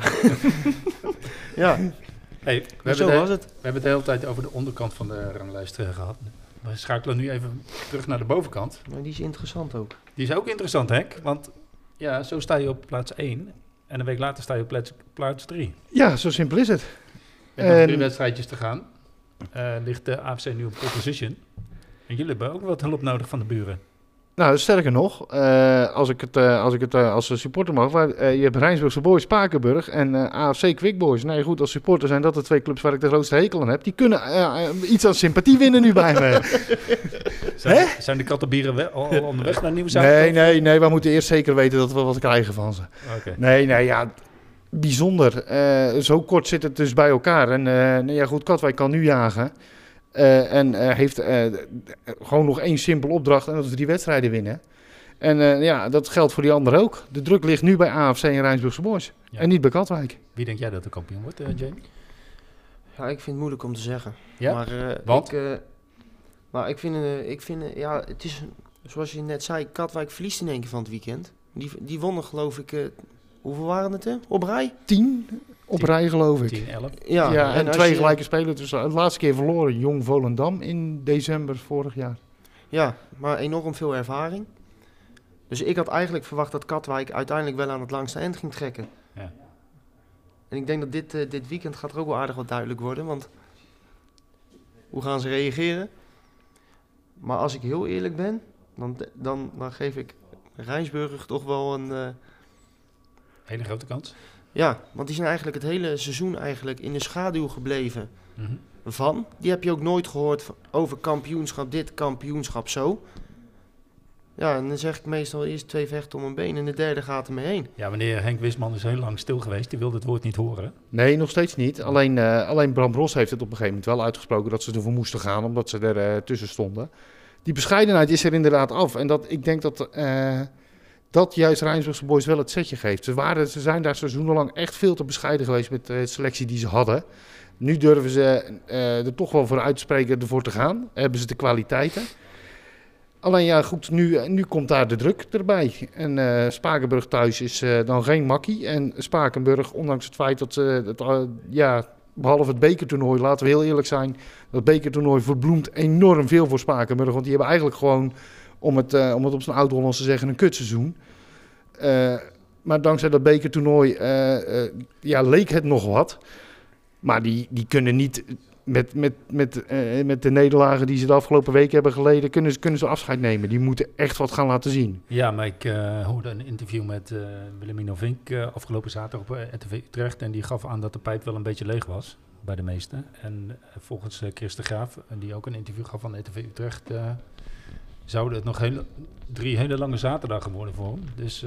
Ja. Hey, we hebben het de hele tijd over de onderkant van de ranglijst gehad. We schakelen nu even terug naar de bovenkant. Maar die is interessant ook. Die is ook interessant, Henk. Want ja, zo sta je op plaats 1. En een week later sta je op plaats 3. Ja, zo simpel is het. Met nog 3 wedstrijdjes te gaan. Ligt de AFC nu op pole position. En jullie hebben ook wat hulp nodig van de buren. Nou, sterker nog, als ik het als supporter mag, je hebt Rijnsburgse Boys, Spakenburg en AFC Quick Boys. Nou goed, als supporter zijn dat de 2 clubs waar ik de grootste hekel aan heb. Die kunnen iets aan sympathie winnen nu bij me. Zijn de kattenbieren al onderweg naar Nieuw-Zuid? Nee, we moeten eerst zeker weten dat we wat krijgen van ze. Okay. Nee, bijzonder. Zo kort zit het dus bij elkaar. En goed, Katwijk kan nu jagen. En heeft gewoon nog 1 simpele opdracht en dat is 3 wedstrijden winnen. En dat geldt voor die anderen ook. De druk ligt nu bij AFC en Rijnsburgse Boys. Ja. En niet bij Katwijk. Wie denk jij dat de kampioen wordt, Jamie? Ja, ik vind het moeilijk om te zeggen. Ja? Maar, want? Ik vind het is, zoals je net zei, Katwijk verliest in één keer van het weekend. Die wonnen geloof ik, hoeveel waren het er? Op rij? 10 op rij geloof ik. 10, 11. Ja, en 2 gelijke spelen. Dus de laatste keer verloren Jong Volendam in december vorig jaar. Ja, maar enorm veel ervaring. Dus ik had eigenlijk verwacht dat Katwijk uiteindelijk wel aan het langste eind ging trekken. Ja. En ik denk dat dit weekend gaat er ook wel aardig wat duidelijk worden. Want hoe gaan ze reageren? Maar als ik heel eerlijk ben, dan geef ik Rijnsburg toch wel een... hele grote kans. Ja, want die zijn eigenlijk het hele seizoen eigenlijk in de schaduw gebleven van. Die heb je ook nooit gehoord over kampioenschap dit, kampioenschap zo. Ja, en dan zeg ik meestal eerst 2 vechten om een been en de derde gaat er mee heen. Ja, meneer Henk Wisman is heel lang stil geweest. Die wilde het woord niet horen. Nee, nog steeds niet. Alleen Bram Bros heeft het op een gegeven moment wel uitgesproken dat ze ervoor moesten gaan, omdat ze er tussen stonden. Die bescheidenheid is er inderdaad af. En ik denk dat juist Rijnsburgse Boys wel het setje geeft. Ze zijn daar seizoenenlang echt veel te bescheiden geweest met de selectie die ze hadden. Nu durven ze er toch wel voor uit te spreken ervoor te gaan. Hebben ze de kwaliteiten. Alleen ja, goed, nu komt daar de druk erbij. En Spakenburg thuis is dan geen makkie. En Spakenburg, ondanks het feit dat ze, behalve het bekertoernooi, laten we heel eerlijk zijn, dat bekertoernooi verbloemt enorm veel voor Spakenburg. Want die hebben eigenlijk gewoon, om het op zijn oud-Hollands te zeggen, een kutseizoen. Maar dankzij dat bekertoernooi leek het nog wat. Maar die kunnen niet met de nederlagen die ze de afgelopen weken hebben geleden, kunnen ze afscheid nemen. Die moeten echt wat gaan laten zien. Ja, maar ik hoorde een interview met Willemino Vink afgelopen zaterdag op RTV Utrecht. En die gaf aan dat de pijp wel een beetje leeg was bij de meesten. En volgens Chris de Graaf, die ook een interview gaf van RTV Utrecht, zouden het nog 3 hele lange zaterdagen worden voor hem. Dus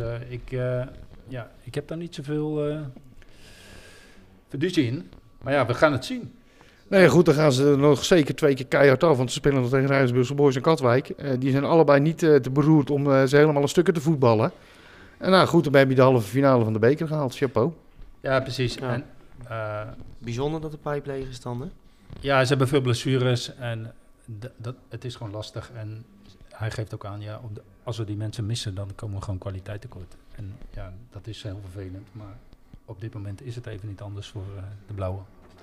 ik heb daar niet zoveel fiducie in. Maar ja, we gaan het zien. Nee, goed, dan gaan ze er nog zeker 2 keer keihard af. Want ze spelen nog tegen Rijnsburgse Boys en Katwijk. Die zijn allebei niet te beroerd om ze helemaal een stukken te voetballen. En nou goed, dan heb je de halve finale van de beker gehaald. Chapeau. Ja, precies. Ja. En, bijzonder dat de pijp leeg is dan, hè? Ja, ze hebben veel blessures en het is gewoon lastig. En hij geeft ook aan, als we die mensen missen, dan komen we gewoon kwaliteit tekort. En ja, dat is heel vervelend. Maar op dit moment is het even niet anders voor de blauwe.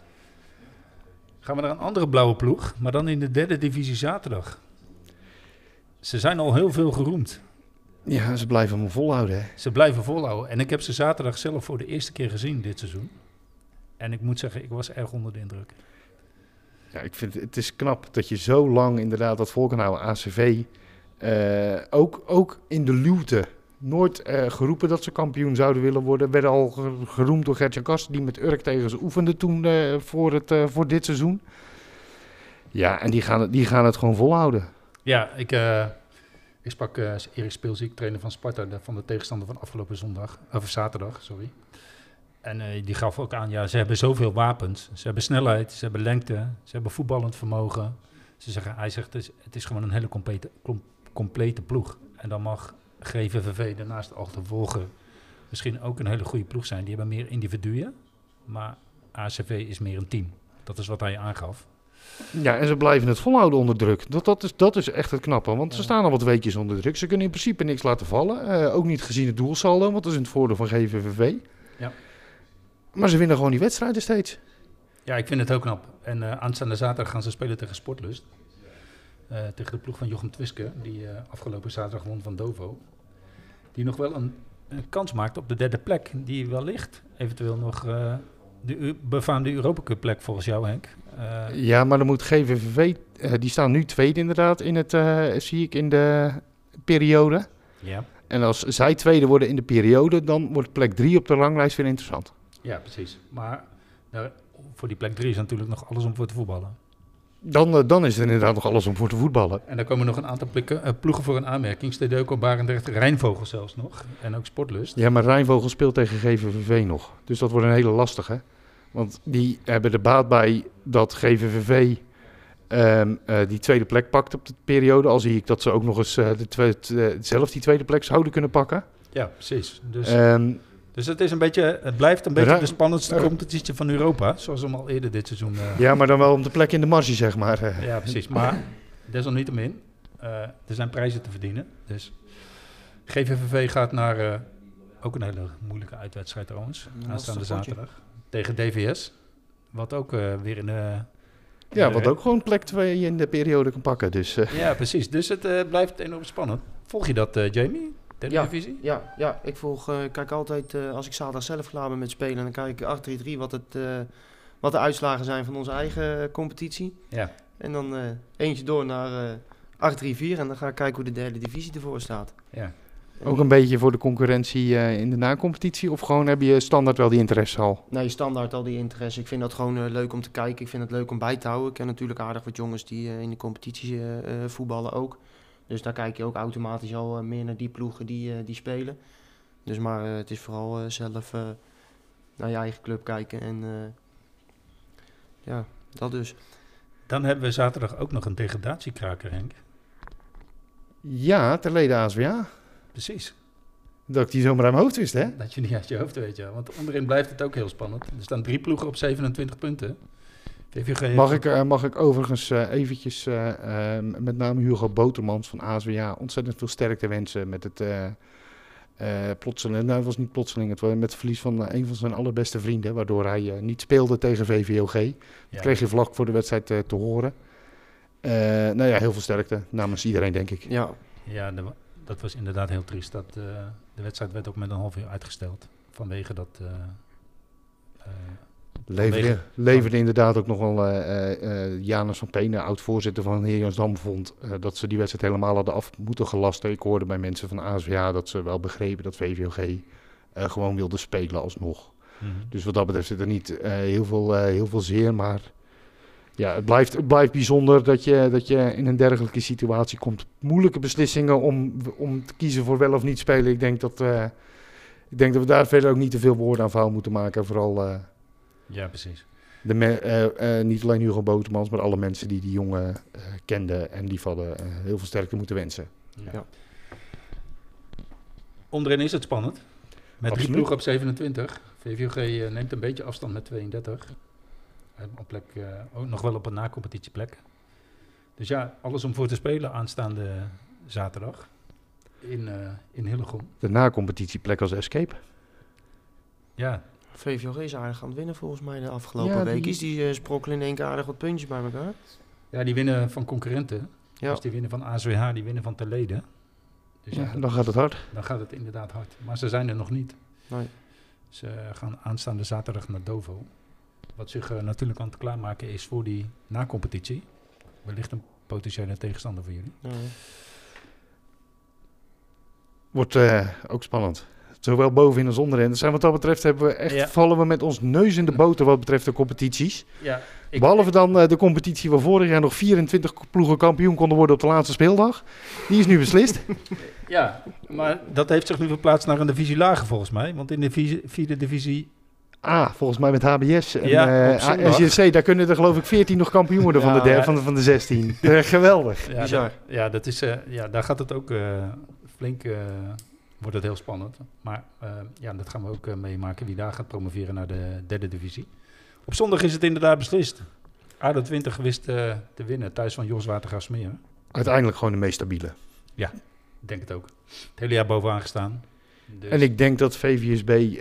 Gaan we naar een andere blauwe ploeg, maar dan in de 3e divisie zaterdag. Ze zijn al heel veel geroemd. Ja, ze blijven me volhouden. Hè? Ze blijven volhouden. En ik heb ze zaterdag zelf voor de eerste keer gezien dit seizoen. En ik moet zeggen, ik was erg onder de indruk. Ja, ik vind het is knap dat je zo lang inderdaad dat vol kan houden. ACV, ook in de luwte. Nooit geroepen dat ze kampioen zouden willen worden. Werden al geroemd door Gert-Jan Kasten, die met Urk tegen ze oefende toen voor dit seizoen. Ja, en die gaan het gewoon volhouden. Ja, ik sprak Erik Speelziek, trainer van Sparta, van de tegenstander van afgelopen zaterdag. En die gaf ook aan, ze hebben zoveel wapens. Ze hebben snelheid, ze hebben lengte, ze hebben voetballend vermogen. Hij zegt, het is gewoon een hele complete ploeg. En dan mag GVVV daarnaast al te volgen misschien ook een hele goede ploeg zijn. Die hebben meer individuen, maar ACV is meer een team. Dat is wat hij aangaf. Ja, en ze blijven het volhouden onder druk. Dat is echt het knappe, want ze staan al wat weekjes onder druk. Ze kunnen in principe niks laten vallen. Ook niet gezien het doelsaldo, want dat is in het voordeel van GVVV. Ja. Maar ze winnen gewoon die wedstrijden steeds. Ja, ik vind het heel knap. En aanstaande zaterdag gaan ze spelen tegen Sportlust. Tegen de ploeg van Jochem Twiske, die afgelopen zaterdag won van Dovo. Die nog wel een kans maakt op de 3e plek. Die wellicht eventueel nog de befaamde Europa Cup plek volgens jou, Henk. Ja, maar dan moet GVVV, die staan nu tweede inderdaad in het, zie ik in de periode. Ja. En als zij tweede worden in de periode, dan wordt plek 3 op de ranglijst weer interessant. Ja, precies. Maar voor die plek 3 is natuurlijk nog alles om voor te voetballen. Dan is er inderdaad nog alles om voor te voetballen. En daar komen nog een aantal ploegen voor een aanmerking. Stedeuko, Barendrecht, Rijnvogel zelfs nog. En ook Sportlust. Ja, maar Rijnvogel speelt tegen GVVV nog. Dus dat wordt een hele lastige. Want die hebben er baat bij dat GVVV die tweede plek pakt op de periode. Al zie ik dat ze ook nog eens zelf die tweede plek zouden kunnen pakken. Ja, precies. Dus het is het blijft een beetje de spannendste competitie van Europa. Zoals we hem al eerder dit seizoen... Ja, maar dan wel om de plek in de marge, zeg maar. Ja, precies. Maar desalniettemin, er zijn prijzen te verdienen. Dus GVVV gaat naar ook een hele moeilijke uitwedstrijd trouwens. Aanstaande zaterdag. Tegen DVS. Wat ook weer in de... Ja, wat ook gewoon plek 2 in de periode kan pakken. Dus, Ja, precies. Dus het blijft enorm spannend. Volg je dat, Jamie? Derde divisie? Ja, ik kijk altijd, als ik zaterdag zelf klaar ben met spelen, dan kijk ik 8-3-3 wat de uitslagen zijn van onze eigen competitie. Ja. En dan eentje door naar 8-3-4 en dan ga ik kijken hoe de derde divisie ervoor staat. Ja. Ook een beetje voor de concurrentie in de na-competitie? Of gewoon heb je standaard wel die interesse al? Nee, standaard al die interesse. Ik vind dat gewoon leuk om te kijken. Ik vind het leuk om bij te houden. Ik ken natuurlijk aardig wat jongens die in de competitie voetballen ook. Dus daar kijk je ook automatisch al meer naar die ploegen die spelen. Dus maar het is vooral zelf naar je eigen club kijken. En ja, dat dus. Dan hebben we zaterdag ook nog een degradatiekraker, Henk. Ja, ter leden ASWA. Precies. Dat ik die zomaar uit mijn hoofd wist, hè? Dat je niet uit je hoofd weet, ja. Want onderin blijft het ook heel spannend. Er staan 3 ploegen op 27 punten. VVG Mag ik overigens eventjes met name Hugo Botermans van ASWA ontzettend veel sterkte wensen met het plotseling. Nou, het was niet plotseling, het was met het verlies van een van zijn allerbeste vrienden, waardoor hij niet speelde tegen VVOG. Dat kreeg je vlak voor de wedstrijd te horen. Nou ja, heel veel sterkte namens iedereen, denk ik. Ja, dat was inderdaad heel triest. De wedstrijd werd ook met een half uur uitgesteld vanwege dat... Leverde inderdaad ook nog wel Janus van Penen, oud-voorzitter van Heer Jansdam, vond dat ze die wedstrijd helemaal hadden af moeten gelasten. Ik hoorde bij mensen van ASWA dat ze wel begrepen dat VVOG gewoon wilde spelen alsnog. Mm-hmm. Dus wat dat betreft zit er niet heel veel zeer, maar ja, het blijft bijzonder dat je in een dergelijke situatie komt. Moeilijke beslissingen om te kiezen voor wel of niet spelen. Ik denk dat we daar verder ook niet te veel woorden aan vuil moeten maken, vooral... Ja, precies. Niet alleen Hugo Botermans, maar alle mensen die jongen kenden en lief hadden, heel veel sterkte moeten wensen. Ja. Onderin is het spannend. Met Absoluut. 3 ploegen op 27. VVOG neemt een beetje afstand met 32. Op plek, ook nog wel op een na-competitieplek. Dus ja, alles om voor te spelen aanstaande zaterdag in Hillegom. De na-competitieplek als escape. Ja. VVOG is aardig aan het winnen volgens mij de afgelopen weekjes. Die sprokkelen in één keer aardig wat puntjes bij elkaar. Ja, die winnen van concurrenten. Ja. Dus die winnen van ASWH, die winnen van Terlede. Dus ja, dan gaat het hard. Dan gaat het inderdaad hard. Maar ze zijn er nog niet. Nee. Ze gaan aanstaande zaterdag naar Dovo. Wat zich natuurlijk aan het klaarmaken is voor die na-competitie. Wellicht een potentiële tegenstander voor jullie. Ja. Wordt ook spannend. Zowel bovenin als onderin. Dus wat dat betreft vallen we met ons neus in de boter wat betreft de competities. Ja, Behalve dan de competitie waar vorig jaar nog 24 ploegen kampioen konden worden op de laatste speeldag. Die is nu beslist. Ja, maar dat heeft zich nu verplaatst naar een divisie lager volgens mij. Want in de vierde divisie... Volgens mij met HBS en SJC, daar kunnen er geloof ik 14 nog kampioen worden van de 16. Geweldig. Ja, bizar. Dat is, daar gaat het ook flink... wordt het heel spannend. Maar dat gaan we ook meemaken wie daar gaat promoveren naar de derde divisie. Op zondag is het inderdaad beslist. ADO 20 wist te winnen thuis van Jos Watergraafsmeer. Uiteindelijk gewoon de meest stabiele. Ja, ik denk het ook. Het hele jaar bovenaan gestaan. Dus. En ik denk dat VVSB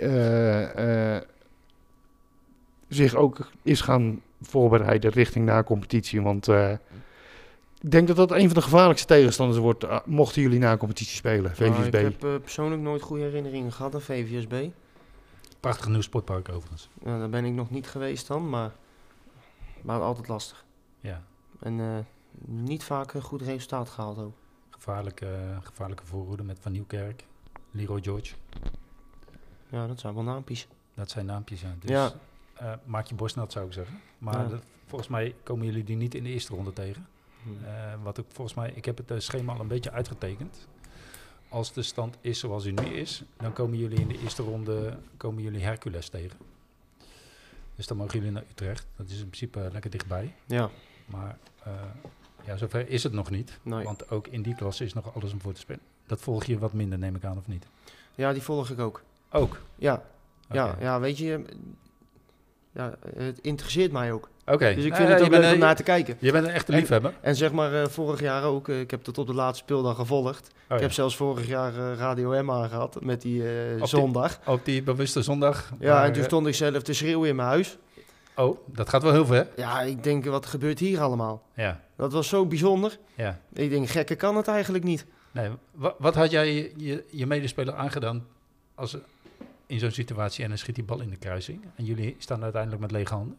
zich ook is gaan voorbereiden richting na competitie. Want ik denk dat dat een van de gevaarlijkste tegenstanders wordt, mochten jullie na competitie spelen, VVSB. Ik heb persoonlijk nooit goede herinneringen gehad aan VVSB. Prachtig nieuw sportpark overigens. Ja, daar ben ik nog niet geweest dan, maar altijd lastig. Ja. En niet vaak een goed resultaat gehaald ook. gevaarlijke voorhoede met Van Nieuwkerk, Leroy George. Ja, dat zijn wel naampjes. Dat zijn naampjes, ja. Dus Ja. maak je borst nat, zou ik zeggen. Maar Ja. volgens mij komen jullie die niet in de eerste ronde tegen. Wat ik volgens mij, ik heb het schema al een beetje uitgetekend. Als de stand is zoals hij nu is, dan komen jullie in de eerste ronde Hercules tegen. Dus dan mogen jullie naar Utrecht. Dat is in principe lekker dichtbij. Ja, Maar zover is het nog niet. nee. Want ook in die klasse is nog alles om voor te spelen. Dat volg je wat minder, neem ik aan, of niet? Ja, die volg ik ook. Ook? Ja, Oké. ja, weet je, ja, het interesseert mij ook. Oké. Dus ik vind het ook leuk om naar te kijken. Je bent een echte liefhebber. En zeg maar vorig jaar ook, ik heb tot op de laatste speeldag gevolgd. Oh, Ik heb zelfs vorig jaar Radio M aangehad met die die- zondag. Op die bewuste zondag. Ja, Maar, en toen stond ik zelf te schreeuwen in mijn huis. Oh, dat gaat wel heel ver. Ja, ik denk, wat gebeurt hier allemaal? Ja, Dat was zo bijzonder. ja. Ik denk, gekker kan het eigenlijk niet. Nee, wat had jij je medespeler aangedaan als in zo'n situatie en dan schiet die bal in de kruising en jullie staan uiteindelijk met lege handen?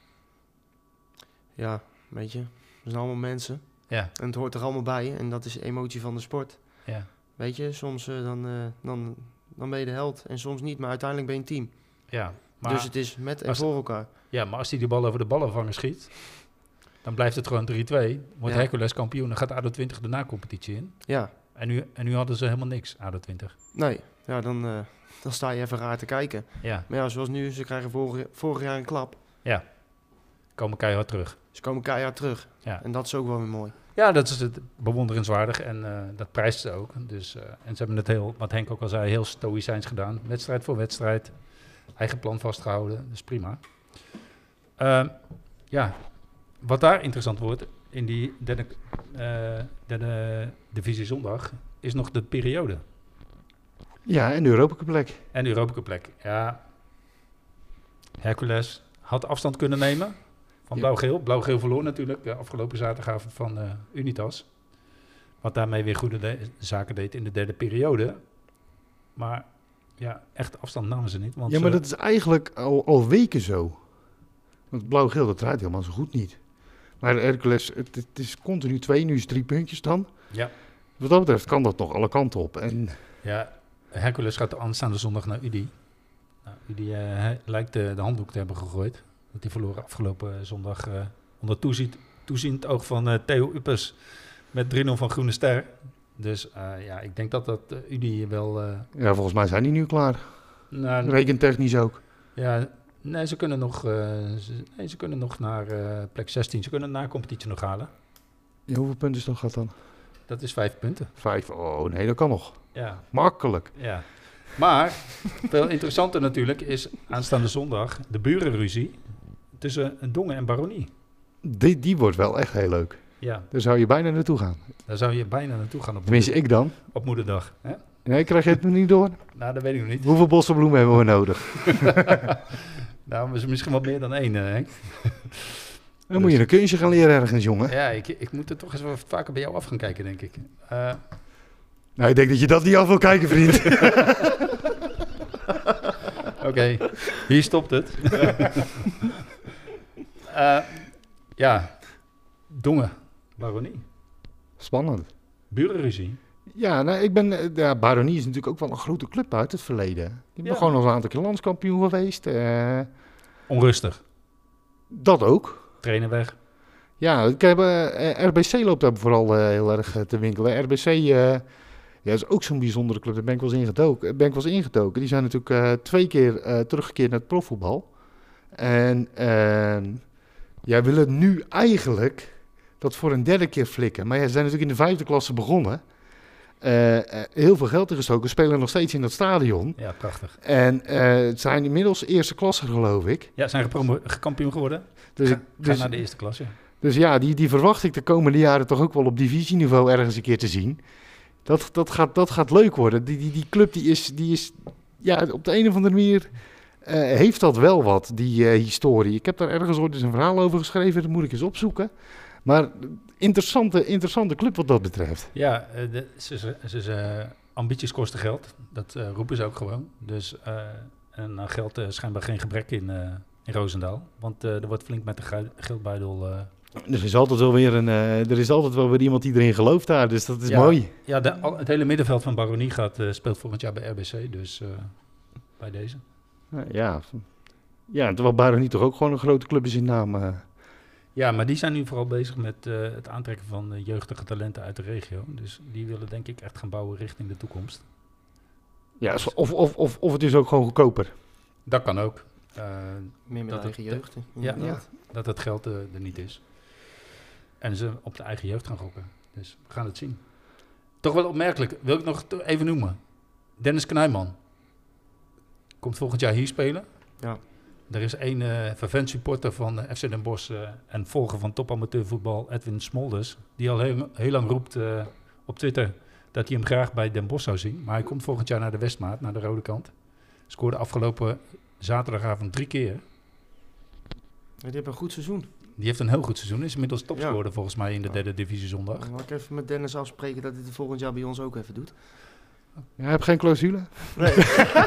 Ja, weet je, dat zijn allemaal mensen. Ja, En het hoort er allemaal bij. En dat is de emotie van de sport. ja, Weet je, soms dan ben je de held en soms niet. Maar uiteindelijk ben je een team. ja. Maar, Dus het is met en als- voor elkaar. ja, maar als hij die bal over de ballenvanger schiet, dan blijft het gewoon 3-2. Wordt Ja. Hercules kampioen, dan gaat ADO 20 de na-competitie in. Ja, En nu hadden ze helemaal niks, ADO 20. nee. Ja, dan sta je even raar te kijken. Ja, Maar ja, zoals nu, ze krijgen vorig jaar een klap. komen keihard terug. Ze komen keihard terug. Ja. En dat is ook wel weer mooi. Ja, dat is het bewonderenswaardig en dat prijst ze ook. Dus, en ze hebben het heel, wat Henk ook al zei, heel stoïcijns gedaan. Wedstrijd voor wedstrijd, eigen plan vastgehouden, dus prima. Ja, wat daar interessant wordt in die derde divisie zondag, is nog de periode. Ja, en de Europa Cup plek. En de Europa Cup plek. Ja, Hercules had afstand kunnen nemen van Ja. Blauw-Geel. Blauw-Geel verloor natuurlijk de afgelopen zaterdagavond van Unitas. Wat daarmee weer goede zaken deed in de derde periode. Maar ja, echt afstand namen ze niet. Want Ja, maar dat is eigenlijk al weken zo. Want blauw-geel, dat draait helemaal zo goed niet. Maar Hercules, het is continu 2, nu is 3 puntjes dan. Ja. Wat dat betreft kan dat nog alle kanten op. En Ja, Hercules gaat aanstaande zondag naar UDI. Nou, UDI lijkt de handdoek te hebben gegooid. Want die verloren afgelopen zondag onder toeziend oog van Theo Uppers met 3-0 van Groene Ster. Dus ja, ik denk dat UDI wel... ja, volgens mij zijn die nu klaar. nou, Rekentechnisch ook. ja, nee, ze kunnen nog naar plek 16. Ze kunnen na competitie nog halen. Ja, hoeveel punten is dat gaat dan? Dat is 5 punten. 5. Oh nee, dat kan nog. Ja, Makkelijk. ja. Maar veel interessanter natuurlijk is aanstaande zondag de burenruzie tussen Dongen en Baronie. Die wordt wel echt heel leuk. Ja, Daar zou je bijna naartoe gaan. daar zou je bijna naartoe gaan Tenminste, ik dan. op moederdag. Hè? Nee, krijg je het nog niet door? Nou, dat weet ik nog niet. Hoeveel bossenbloemen hebben we nodig? Nou, misschien wat meer dan 1, Henk. Dan moet je een kunstje gaan leren ergens, jongen. Ja, ik moet er toch eens wat vaker bij jou af gaan kijken, denk ik. Nou, ik denk dat je dat niet af wil kijken, vriend. Oké, hier stopt het. Ja, Dongen, Baronie, Spannend. burenruzie. Ja, nou, Baronie is natuurlijk ook wel een grote club uit het verleden. Die ben Ja. gewoon al een aantal keer landskampioen geweest. Onrustig, Dat ook. trainer weg. Ja, ik heb, RBC loopt daar vooral heel erg te winkelen. RBC ja, is ook zo'n bijzondere club. Daar ben ik wel eens ingetoken. Die zijn natuurlijk 2 keer teruggekeerd naar het profvoetbal. En ja, willen nu eigenlijk dat voor een 3e keer flikken. Maar ja, ze zijn natuurlijk in de 5e klasse begonnen. Heel veel geld ingestoken. Spelen nog steeds in dat stadion. Ja, prachtig. En het zijn inmiddels 1e klasse, geloof ik. Ja, zijn kampioen geworden. Dus, Ga dus, naar de eerste klasse. dus ja, die verwacht ik de komende jaren toch ook wel op divisieniveau ergens een keer te zien. Dat gaat leuk worden. Die club die is ja, op de een of andere manier heeft dat wel wat, die historie. Ik heb daar ergens ooit eens een verhaal over geschreven, dat moet ik eens opzoeken. Maar interessante club wat dat betreft. Ja, ambities kosten geld. Dat roepen ze ook gewoon. Dus en aan geld schijnbaar geen gebrek in Roosendaal. Want er wordt flink met de geldbuidel Er is altijd wel weer iemand die erin gelooft daar, dus dat is mooi. Ja, het hele middenveld van Baronie speelt volgend jaar bij RBC, dus bij deze. Ja, terwijl Baronie toch ook gewoon een grote club is in naam. Ja, maar die zijn nu vooral bezig met het aantrekken van jeugdige talenten uit de regio. Dus die willen denk ik echt gaan bouwen richting de toekomst. Ja, of het is ook gewoon goedkoper. Dat kan ook. Meer met eigen jeugd. Ja, dat het geld er niet is. En ze op de eigen jeugd gaan gokken. Dus we gaan het zien. Toch wel opmerkelijk, wil ik nog even noemen. Dennis Knijman. Komt volgend jaar hier spelen. Ja. Er is een fervent supporter van FC Den Bosch en volger van topamateurvoetbal, Edwin Smolders, die al heel lang roept op Twitter dat hij hem graag bij Den Bosch zou zien. Maar hij komt volgend jaar naar de Westmaat, naar de rode kant. Scoorde afgelopen zaterdagavond 3 keer. Die heeft een goed seizoen. Die heeft een heel goed seizoen. Is inmiddels topscorer volgens mij in de derde divisie zondag. Dan mag ik even met Dennis afspreken dat hij het volgend jaar bij ons ook even doet. Ja, hij heeft geen clausule? Nee.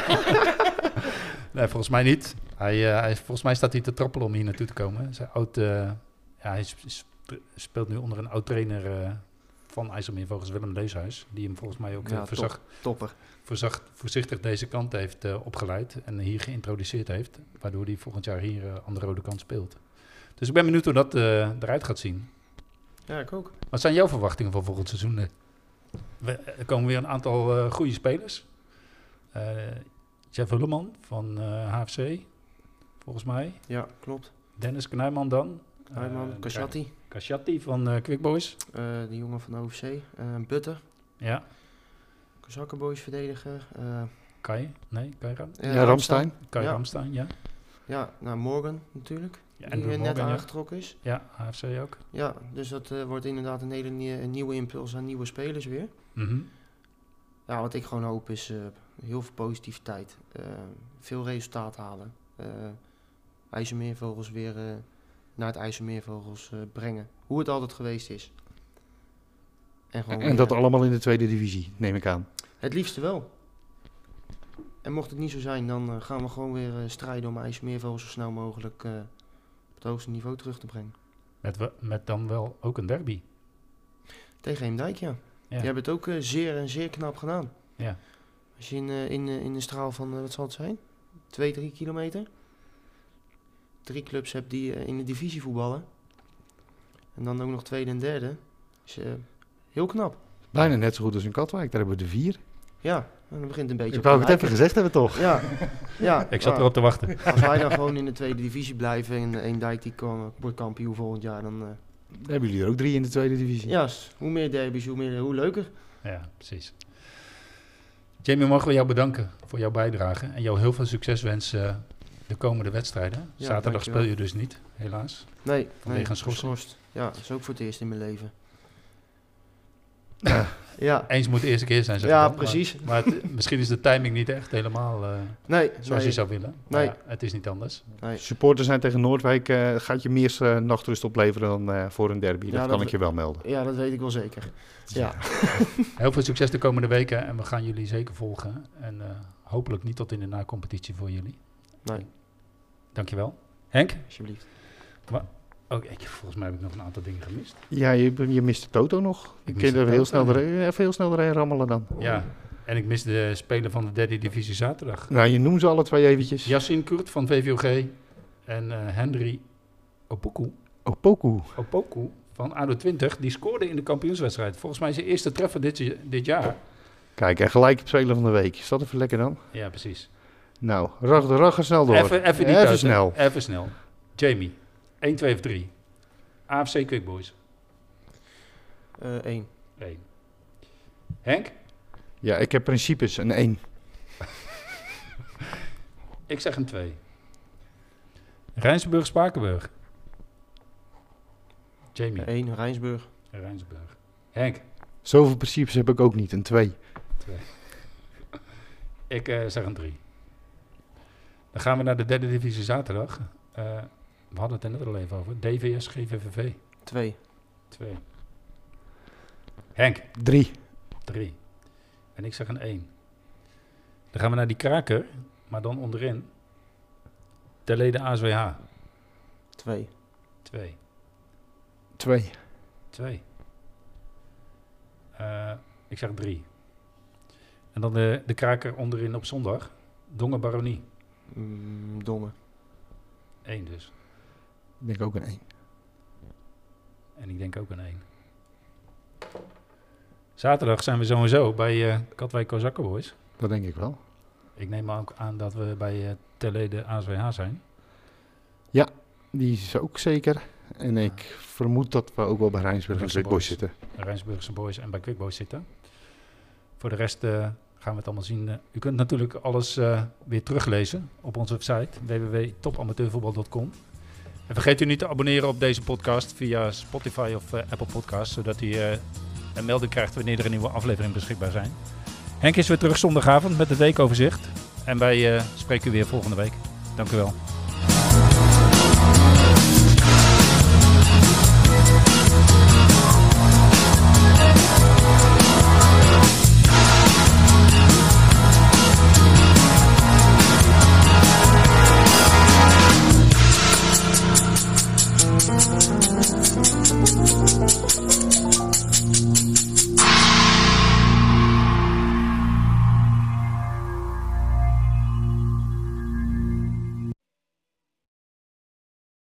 Nee, volgens mij niet. Volgens mij staat hij te trappelen om hier naartoe te komen. Hij speelt nu onder een oud-trainer van IJsselmeervogels, Willem Leeshuis. Die hem volgens mij ook voorzichtig deze kant heeft opgeleid en hier geïntroduceerd heeft. Waardoor hij volgend jaar hier aan de rode kant speelt. Dus ik ben benieuwd hoe dat eruit gaat zien. Ja, ik ook. Wat zijn jouw verwachtingen voor volgend seizoen? Er komen weer een aantal goede spelers. Jeff Hulleman van HFC, volgens mij. Ja, klopt. Dennis Knijman dan. Kashati van Quick Boys. Die jongen van de OFC. Butter. Ja. Zakkenboys verdediger. Kai Ramstein. Ramstein, ja. Ja, nou Morgan natuurlijk. Ja, die net aangetrokken is. Ja, HFC ook. Ja, dus dat wordt inderdaad een hele nieuwe impuls aan nieuwe spelers weer. Mm-hmm. Ja, wat ik gewoon hoop is heel veel positiviteit. Veel resultaat halen. IJsselmeervogels weer naar het IJsselmeervogels brengen. Hoe het altijd geweest is. En dat allemaal in de tweede divisie, neem ik aan. Het liefste wel. En mocht het niet zo zijn, dan gaan we gewoon weer strijden om IJsselmeervogels zo snel mogelijk op het hoogste niveau terug te brengen. Met dan wel ook een derby. Tegen Heemdijk, ja. Die hebben het ook zeer knap gedaan. Ja. Als je in een straal van, wat zal het zijn? 2-3 kilometer. 3 clubs hebt die in de divisie voetballen. En dan ook nog tweede en derde. Is heel knap. Bijna net zo goed als in Katwijk, daar hebben we de 4. Ja, en dan begint een beetje. Ik wou het even gezegd hebben toch? Ja. Ik zat erop te wachten. Als wij dan gewoon in de tweede divisie blijven en Eemdijk die wordt kampioen volgend jaar, dan... Dan hebben jullie er ook 3 in de tweede divisie. Ja, hoe meer derbies, hoe leuker. Ja, precies. Jamie, mogen we jou bedanken voor jouw bijdrage en jou heel veel succes wensen de komende wedstrijden. Ja, Zaterdag speel je dus niet, helaas. Nee, vanwege een schorsing. Ja, dat is ook voor het eerst in mijn leven. Ja. Eens moet de eerste keer zijn, zeg ja, dan. precies. Maar misschien is de timing niet echt helemaal zoals je zou willen. Maar ja, het is niet anders. Nee. Supporters zijn tegen Noordwijk. Gaat je meer nachtrust opleveren dan voor een derby. Dat kan ik je wel melden. Ja, dat weet ik wel zeker. Ja. Heel veel succes de komende weken. En we gaan jullie zeker volgen. En hopelijk niet tot in de na-competitie voor jullie. Nee. Dankjewel. Henk? Alsjeblieft. Volgens mij heb ik nog een aantal dingen gemist. Ja, je mist de Toto nog. Ik kan er heel snel doorheen rammelen dan. Ja, en ik mis de speler van de derde divisie zaterdag. Nou, je noemt ze alle twee eventjes. Yassine Kurt van VVOG en Henry Opoku van ADO 20. Die scoorde in de kampioenswedstrijd. Volgens mij zijn eerste treffer dit jaar. Kijk, en gelijk speler van de week. Is dat even lekker dan? Ja, precies. Nou, raggen snel door. Even snel. Jamie. 1, 2 of 3. AFC Quick Boys. 1. Henk? Ja, ik heb principes. Een 1. Ik zeg een 2. Rijnsburg-Spakenburg. Jamie? 1. Rijnsburg. Henk? Zoveel principes heb ik ook niet. Een 2. Ik zeg een 3. Dan gaan we naar de derde divisie zaterdag. We hadden het er net al even over. DVS GVVV. 2. Henk? 3. En ik zeg een 1. Dan gaan we naar die kraker, maar dan onderin. Terlede ASWH. 2. 2. 2. Ik zeg 3. En dan de kraker onderin op zondag. Dongen Baronie. Dongen. 1 dus. Ik denk ook een 1. En ik denk ook een 1. Zaterdag zijn we sowieso bij Katwijk Kozakkenboys. Dat denk ik wel. Ik neem ook aan dat we bij Terlede ASWH zijn. Die is ook zeker. En ik vermoed dat we ook wel bij Rijnsburg en Quick Boys zitten. Rijnsburgse Boys en bij Quick Boys zitten. Voor de rest gaan we het allemaal zien. U kunt natuurlijk alles weer teruglezen op onze website www.topamateurvoetbal.com. En vergeet u niet te abonneren op deze podcast via Spotify of Apple Podcasts, zodat u een melding krijgt wanneer er een nieuwe aflevering beschikbaar zijn. Henk is weer terug zondagavond met het weekoverzicht. En wij spreken u weer volgende week. Dank u wel.